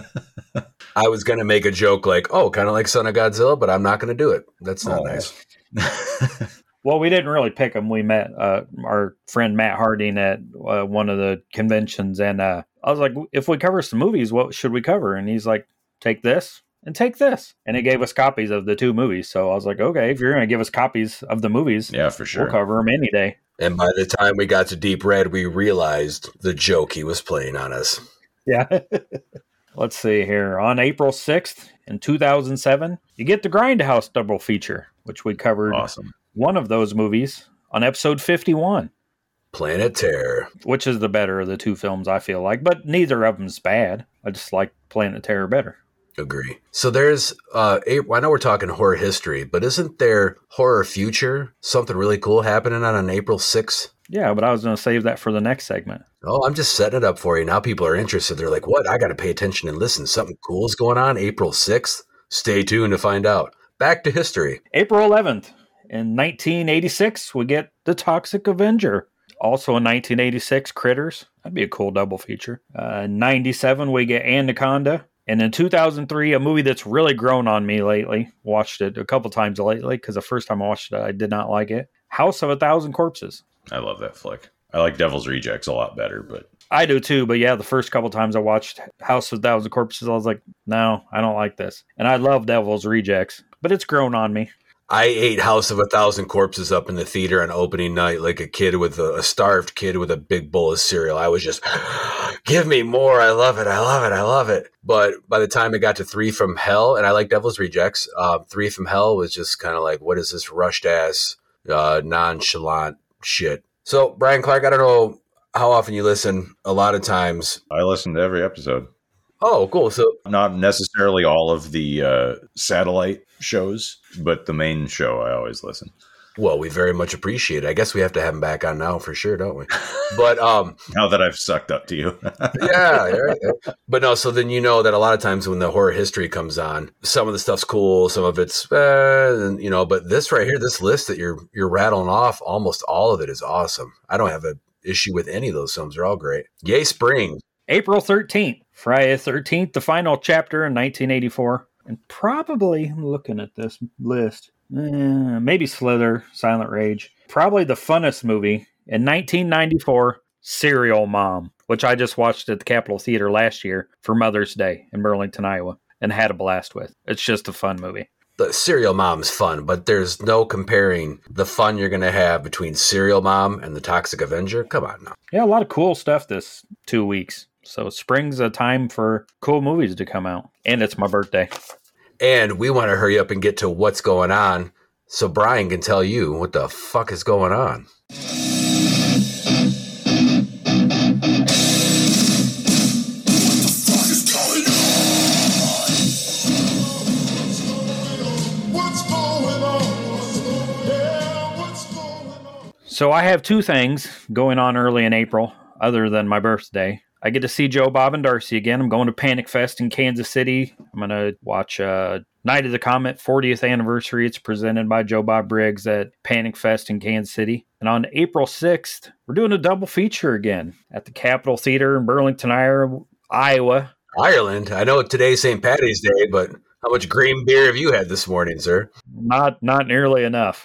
Speaker 4: I was going to make a joke like, oh, kind of like Son of Godzilla, but I'm not going to do it. That's not nice.
Speaker 10: Well, we didn't really pick them. We met our friend Matt Harding at one of the conventions, and I was like, if we cover some movies, what should we cover? And he's like, take this and take this. And he gave us copies of the two movies. So I was like, okay, if you're going to give us copies of the movies,
Speaker 5: yeah, for sure,
Speaker 10: we'll cover them any day.
Speaker 4: And by the time we got to Deep Red, we realized the joke he was playing on us.
Speaker 10: Yeah. Let's see here. On April 6th in 2007, you get the Grindhouse double feature, which we covered.
Speaker 5: Awesome.
Speaker 10: One of those movies on episode 51.
Speaker 4: Planet Terror.
Speaker 10: Which is the better of the two films, I feel like. But neither of them's bad. I just like Planet Terror better.
Speaker 4: Agree. So there's, I know we're talking horror history, but isn't there horror future? Something really cool happening on April 6th?
Speaker 10: Yeah, but I was going to save that for the next segment.
Speaker 4: Oh, I'm just setting it up for you. Now people are interested. They're like, what? I got to pay attention and listen. Something cool is going on April 6th? Stay tuned to find out. Back to history.
Speaker 10: April 11th. In 1986, we get The Toxic Avenger. Also in 1986, Critters. That'd be a cool double feature. In 97, we get Anaconda. And in 2003, a movie that's really grown on me lately. Watched it a couple times lately because the first time I watched it, I did not like it. House of a Thousand Corpses.
Speaker 5: I love that flick. I like Devil's Rejects a lot better, but...
Speaker 10: I do too, but yeah, the first couple times I watched House of a Thousand Corpses, I was like, no, I don't like this. And I love Devil's Rejects, but it's grown on me.
Speaker 4: I ate House of a Thousand Corpses up in the theater on opening night like a starved kid with a big bowl of cereal. I was just, give me more. I love it. I love it. I love it. But by the time it got to Three from Hell, and I like Devil's Rejects, Three from Hell was just kind of like, what is this rushed ass, nonchalant shit? So, Brian Clark, I don't know how often you listen. A lot of times.
Speaker 5: I listen to every episode.
Speaker 4: Oh, cool. So
Speaker 5: not necessarily all of the satellite shows, but the main show I always listen.
Speaker 4: Well, we very much appreciate it. I guess we have to have him back on now for sure, don't we? But
Speaker 5: now that I've sucked up to you.
Speaker 4: Yeah. Right. But no, so then you know that a lot of times when the horror history comes on, some of the stuff's cool, some of it's but this right here, this list that you're rattling off, almost all of it is awesome. I don't have an issue with any of those films. They're all great. Yay, spring.
Speaker 10: April 13th, Friday the 13th, the final chapter in 1984. And probably, I'm looking at this list, maybe Slither, Silent Rage. Probably the funnest movie in 1994, Serial Mom, which I just watched at the Capitol Theater last year for Mother's Day in Burlington, Iowa, and had a blast with. It's just a fun movie.
Speaker 4: The Serial Mom's fun, but there's no comparing the fun you're going to have between Serial Mom and The Toxic Avenger. Come on now.
Speaker 10: Yeah, a lot of cool stuff this 2 weeks. So spring's a time for cool movies to come out. And it's my birthday.
Speaker 4: And we want to hurry up and get to what's going on so Brian can tell you what the fuck is going on.
Speaker 10: So I have two things going on early in April, other than my birthday. I get to see Joe, Bob, and Darcy again. I'm going to Panic Fest in Kansas City. I'm going to watch Night of the Comet 40th anniversary. It's presented by Joe Bob Briggs at Panic Fest in Kansas City. And on April 6th, we're doing a double feature again at the Capitol Theater in Burlington, Iowa.
Speaker 4: Ireland? I know today's St. Patty's Day, but how much green beer have you had this morning, sir?
Speaker 10: Not nearly enough.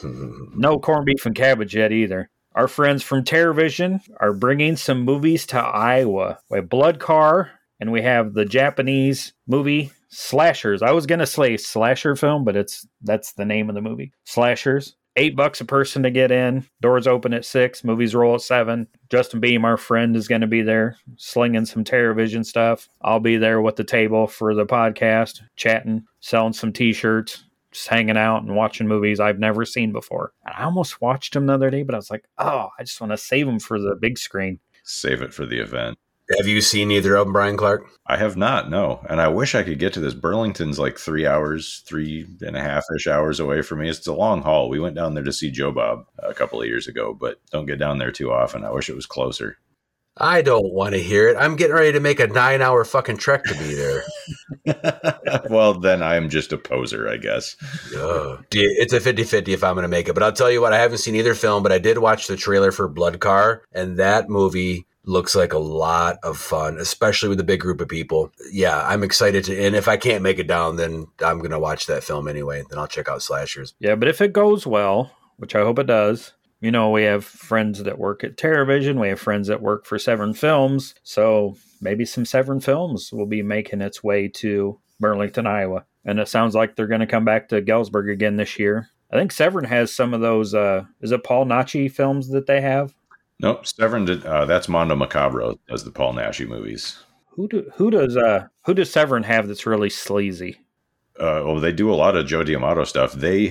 Speaker 10: No corned beef and cabbage yet either. Our friends from TerrorVision are bringing some movies to Iowa. We have Blood Car, and we have the Japanese movie Slashers. I was going to say slasher film, but that's the name of the movie. Slashers. $8 a person to get in. Doors open at 6. Movies roll at 7. Justin Beam, our friend, is going to be there slinging some TerrorVision stuff. I'll be there with the table for the podcast, chatting, selling some t-shirts. Just hanging out and watching movies I've never seen before. I almost watched them the other day, but I was like, I just want to save them for the big screen.
Speaker 5: Save it for the event.
Speaker 4: Have you seen either of them, Brian Clark?
Speaker 5: I have not, no. And I wish I could get to this. Burlington's like 3 hours, 3.5-ish hours away from me. It's a long haul. We went down there to see Joe Bob a couple of years ago, but don't get down there too often. I wish it was closer.
Speaker 4: I don't want to hear it. I'm getting ready to make a 9-hour fucking trek to be there.
Speaker 5: Well, then I'm just a poser, I guess.
Speaker 4: It's a 50-50 if I'm going to make it. But I'll tell you what, I haven't seen either film, but I did watch the trailer for Blood Car, and that movie looks like a lot of fun, especially with a big group of people. Yeah, I'm excited to, and if I can't make it down, then I'm going to watch that film anyway. Then I'll check out Slashers.
Speaker 10: Yeah, but if it goes well, which I hope it does, you know, we have friends that work at TerrorVision. We have friends that work for Severn Films. So maybe some Severn Films will be making its way to Burlington, Iowa. And it sounds like they're going to come back to Galesburg again this year. I think Severn has some of those, is it Paul Naschy films that they have?
Speaker 5: Nope, Severn did. That's Mondo Macabro does the Paul Naschy movies.
Speaker 10: Who does Severn have that's really sleazy?
Speaker 5: They do a lot of Joe D'Amato stuff. They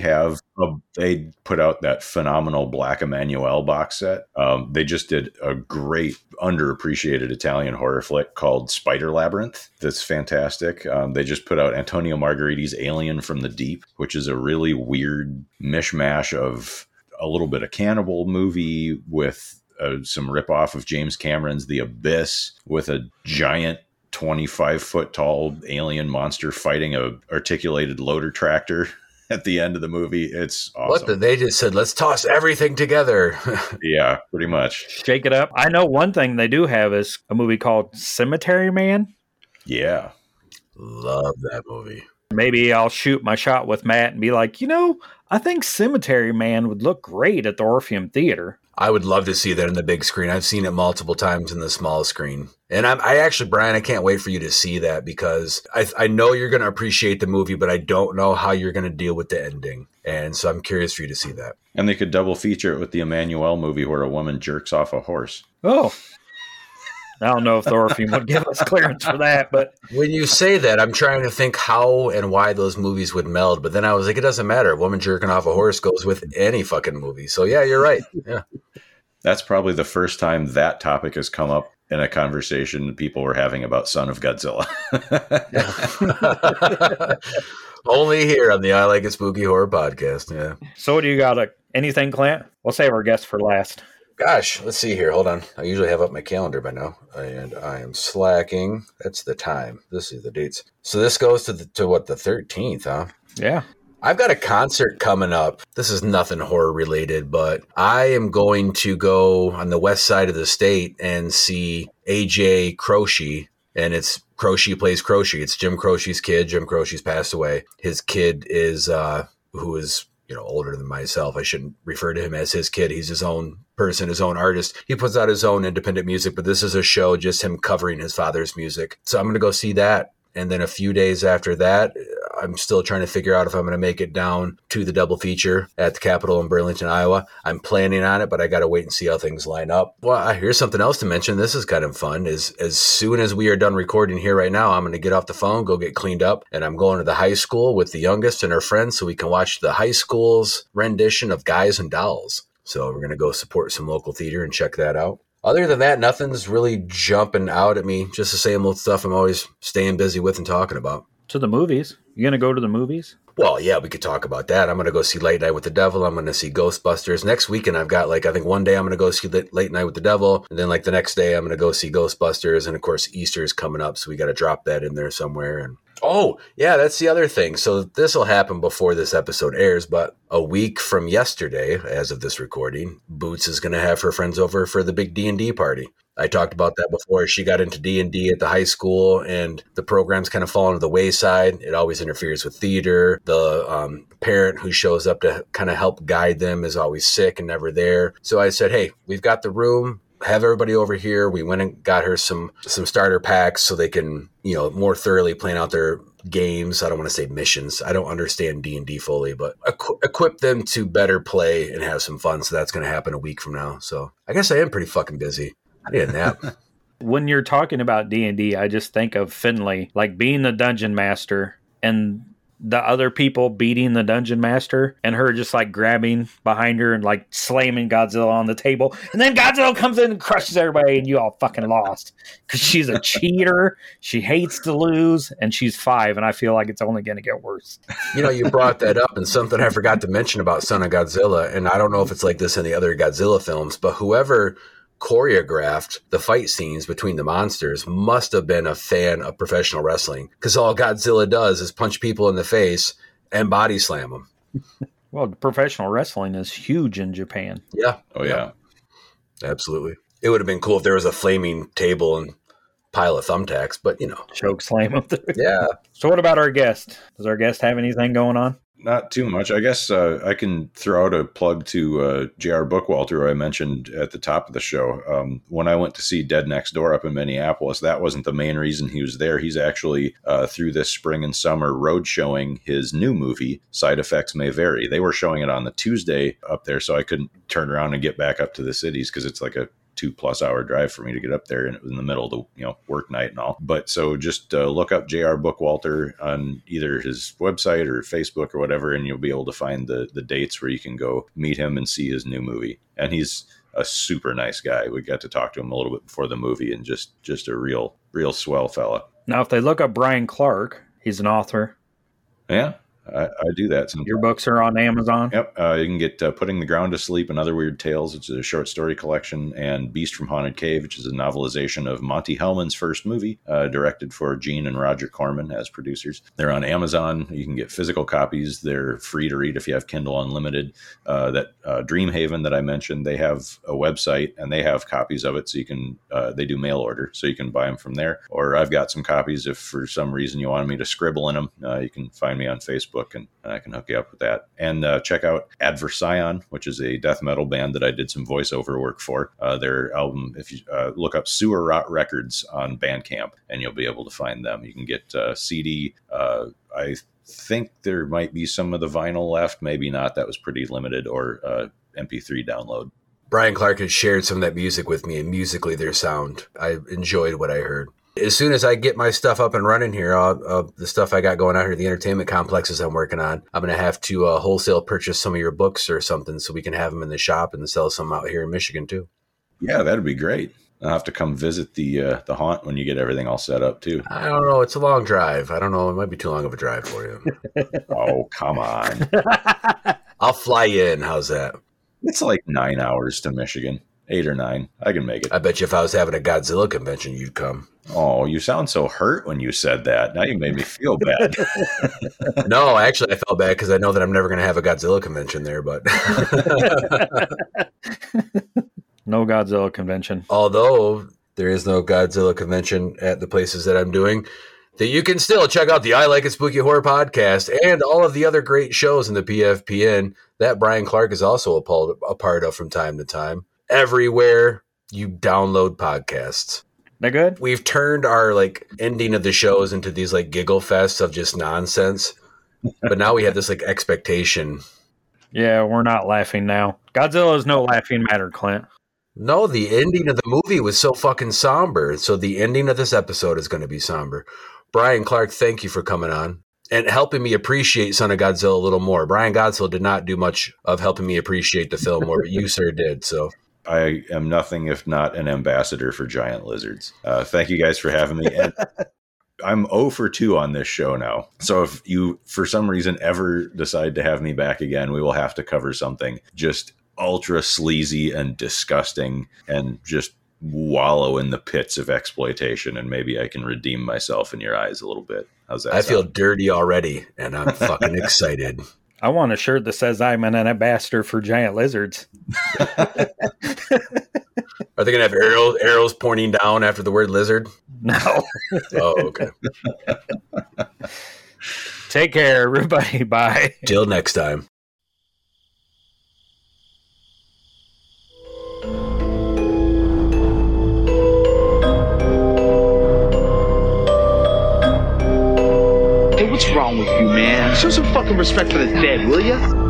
Speaker 5: put out that phenomenal Black Emanuelle box set. They just did a great underappreciated Italian horror flick called Spider Labyrinth. That's fantastic. They just put out Antonio Margheriti's Alien from the Deep, which is a really weird mishmash of a little bit of cannibal movie with some ripoff of James Cameron's The Abyss with a giant 25-foot tall alien monster fighting a articulated loader tractor at the end of the movie. It's awesome.
Speaker 4: They just said, let's toss everything together.
Speaker 5: Yeah, pretty much.
Speaker 10: Shake it up. I know one thing they do have is a movie called Cemetery Man.
Speaker 5: Yeah.
Speaker 4: Love that movie.
Speaker 10: Maybe I'll shoot my shot with Matt and be like, I think Cemetery Man would look great at the Orpheum Theater.
Speaker 4: I would love to see that in the big screen. I've seen it multiple times in the small screen. And I actually, Brian, I can't wait for you to see that because I know you're going to appreciate the movie, but I don't know how you're going to deal with the ending. And so I'm curious for you to see that.
Speaker 5: And they could double feature it with the Emanuelle movie where a woman jerks off a horse.
Speaker 10: Oh, I don't know if the Orpheum would give us clearance for that, but
Speaker 4: when you say that, I'm trying to think how and why those movies would meld. But then I was like, it doesn't matter. A woman jerking off a horse goes with any fucking movie. So yeah, you're right. Yeah.
Speaker 5: That's probably the first time that topic has come up in a conversation people were having about Son of Godzilla.
Speaker 4: Only here on the I Like It Spooky Horror podcast. Yeah.
Speaker 10: So what do you got? Anything, Clint? We'll save our guest for last.
Speaker 4: Gosh, let's see here. Hold on. I usually have up my calendar by now, and I am slacking. That's the time. This is the dates. So this goes to the 13th, huh?
Speaker 10: Yeah.
Speaker 4: I've got a concert coming up. This is nothing horror related, but I am going to go on the west side of the state and see AJ Croce, and it's Croce plays Croce. It's Jim Croce's kid. Jim Croce's passed away. His kid is who is older than myself. I shouldn't refer to him as his kid. He's his own person, his own artist. He puts out his own independent music, but this is a show just him covering his father's music. So I'm going to go see that. And then a few days after that, I'm still trying to figure out if I'm going to make it down to the double feature at the Capitol in Burlington, Iowa. I'm planning on it, but I got to wait and see how things line up. Well, here's something else to mention. This is kind of fun. Is as soon as we are done recording here right now, I'm going to get off the phone, go get cleaned up, and I'm going to the high school with the youngest and her friends so we can watch the high school's rendition of Guys and Dolls. So we're going to go support some local theater and check that out. Other than that, nothing's really jumping out at me. Just the same old stuff I'm always staying busy with and talking about.
Speaker 10: To the movies? You going to go to the movies?
Speaker 4: Well, yeah, we could talk about that. I'm going to go see Late Night with the Devil. I'm going to see Ghostbusters. Next weekend, I've got I think one day I'm going to go see Late Night with the Devil. And then the next day, I'm going to go see Ghostbusters. And of course, Easter is coming up. So we got to drop that in there somewhere. And oh, yeah, that's the other thing. So this will happen before this episode airs, but a week from yesterday, as of this recording, Boots is going to have her friends over for the big D&D party. I talked about that before. She got into D&D at the high school, and the program's kind of fallen to the wayside. It always interferes with theater. The parent who shows up to kind of help guide them is always sick and never there. So I said, hey, we've got the room. Have everybody over here. We went and got her some starter packs so they can, more thoroughly plan out their games. I don't want to say missions. I don't understand D&D fully, but equip them to better play and have some fun. So that's going to happen a week from now. So I guess I am pretty fucking busy. I need a nap.
Speaker 10: When you're talking about D&D, I just think of Finley, being the dungeon master and the other people beating the dungeon master and her just grabbing behind her and slamming Godzilla on the table. And then Godzilla comes in and crushes everybody and you all fucking lost because she's a cheater. She hates to lose and she's 5. And I feel like it's only going to get worse.
Speaker 4: You brought that up and something I forgot to mention about Son of Godzilla. And I don't know if it's like this in the other Godzilla films, but whoever choreographed the fight scenes between the monsters must have been a fan of professional wrestling because all Godzilla does is punch people in the face and body slam them.
Speaker 10: Well, professional wrestling is huge in Japan.
Speaker 4: Yeah.
Speaker 5: Oh, yeah.
Speaker 4: Absolutely. It would have been cool if there was a flaming table and pile of thumbtacks, but
Speaker 10: choke slam them through.
Speaker 4: Yeah.
Speaker 10: So what about our guest? Does our guest have anything going on?
Speaker 5: Not too much. I guess I can throw out a plug to J.R. Bookwalter, who I mentioned at the top of the show. When I went to see Dead Next Door up in Minneapolis, that wasn't the main reason he was there. He's actually, through this spring and summer, road showing his new movie, Side Effects May Vary. They were showing it on the Tuesday up there, so I couldn't turn around and get back up to the cities because it's like a 2+ hour drive for me to get up there, and it was in the middle of the work night and all. But so just look up J.R. Bookwalter on either his website or Facebook or whatever, and you'll be able to find the dates where you can go meet him and see his new movie. And he's a super nice guy. We got to talk to him a little bit before the movie, and just a real swell fella.
Speaker 10: Now, if they look up Brian Clark, he's an author.
Speaker 5: Yeah. I do that sometimes.
Speaker 10: Your books are on Amazon?
Speaker 5: Yep. You can get Putting the Ground to Sleep and Other Weird Tales, which is a short story collection, and Beast from Haunted Cave, which is a novelization of Monty Hellman's first movie, directed for Gene and Roger Corman as producers. They're on Amazon. You can get physical copies. They're free to read if you have Kindle Unlimited. Dreamhaven that I mentioned, they have a website, and they have copies of it, so you can, they do mail order, so you can buy them from there. Or I've got some copies if for some reason you wanted me to scribble in them. You can find me on Facebook, and I can hook you up with that. And check out Adversion, which is a death metal band that I did some voiceover work for. Their album, if you look up Sewer Rot Records on Bandcamp, and you'll be able to find them. You can get CD. I think there might be some of the vinyl left, maybe not. That was pretty limited, or MP3 download.
Speaker 4: Brian Clark had shared some of that music with me, and musically their sound, I enjoyed what I heard. As soon as I get my stuff up and running here, the stuff I got going out here, the entertainment complexes I'm working on, I'm going to have to wholesale purchase some of your books or something so we can have them in the shop and sell some out here in Michigan too.
Speaker 5: Yeah, that'd be great. I'll have to come visit the haunt when you get everything all set up too.
Speaker 4: I don't know. It's a long drive. I don't know. It might be too long of a drive for you.
Speaker 5: Oh, come on.
Speaker 4: I'll fly you in. How's that?
Speaker 5: It's like 9 hours to Michigan. 8 or 9. I can make it.
Speaker 4: I bet you if I was having a Godzilla convention, you'd come.
Speaker 5: Oh, you sound so hurt when you said that. Now you made me feel bad.
Speaker 4: No, actually, I felt bad because I know that I'm never going to have a Godzilla convention there, but...
Speaker 10: No Godzilla convention.
Speaker 4: Although there is no Godzilla convention at the places that I'm doing, that you can still check out the I Like It Spooky Horror podcast and all of the other great shows in the PFPN that Brian Clark is also a part of from time to time. Everywhere you download podcasts.
Speaker 10: They're good?
Speaker 4: We've turned our ending of the shows into these giggle fests of just nonsense. But now we have this like expectation.
Speaker 3: Yeah, we're not laughing now. Godzilla is no laughing matter, Clint.
Speaker 4: No, the ending of the movie was so fucking somber. So the ending of this episode is going to be somber. Brian Clark, thank you for coming on and helping me appreciate Son of Godzilla a little more. Brian Godzilla did not do much of helping me appreciate the film more, but you, sir, did. So
Speaker 5: I am nothing if not an ambassador for giant lizards. Thank you guys for having me. And I'm 0 for 2 on this show now. So if you, for some reason, ever decide to have me back again, we will have to cover something just ultra sleazy and disgusting and just wallow in the pits of exploitation. And maybe I can redeem myself in your eyes a little bit. How's that sound?
Speaker 4: feel dirty already, and I'm fucking excited.
Speaker 3: I want a shirt that says I'm an ambassador for giant lizards.
Speaker 4: Are they going to have arrows pointing down after the word lizard?
Speaker 3: No.
Speaker 4: Oh, okay.
Speaker 3: Take care, everybody. Bye.
Speaker 4: Till next time.
Speaker 11: Hey, what's wrong with you, man? Show some fucking respect for the dead, will ya?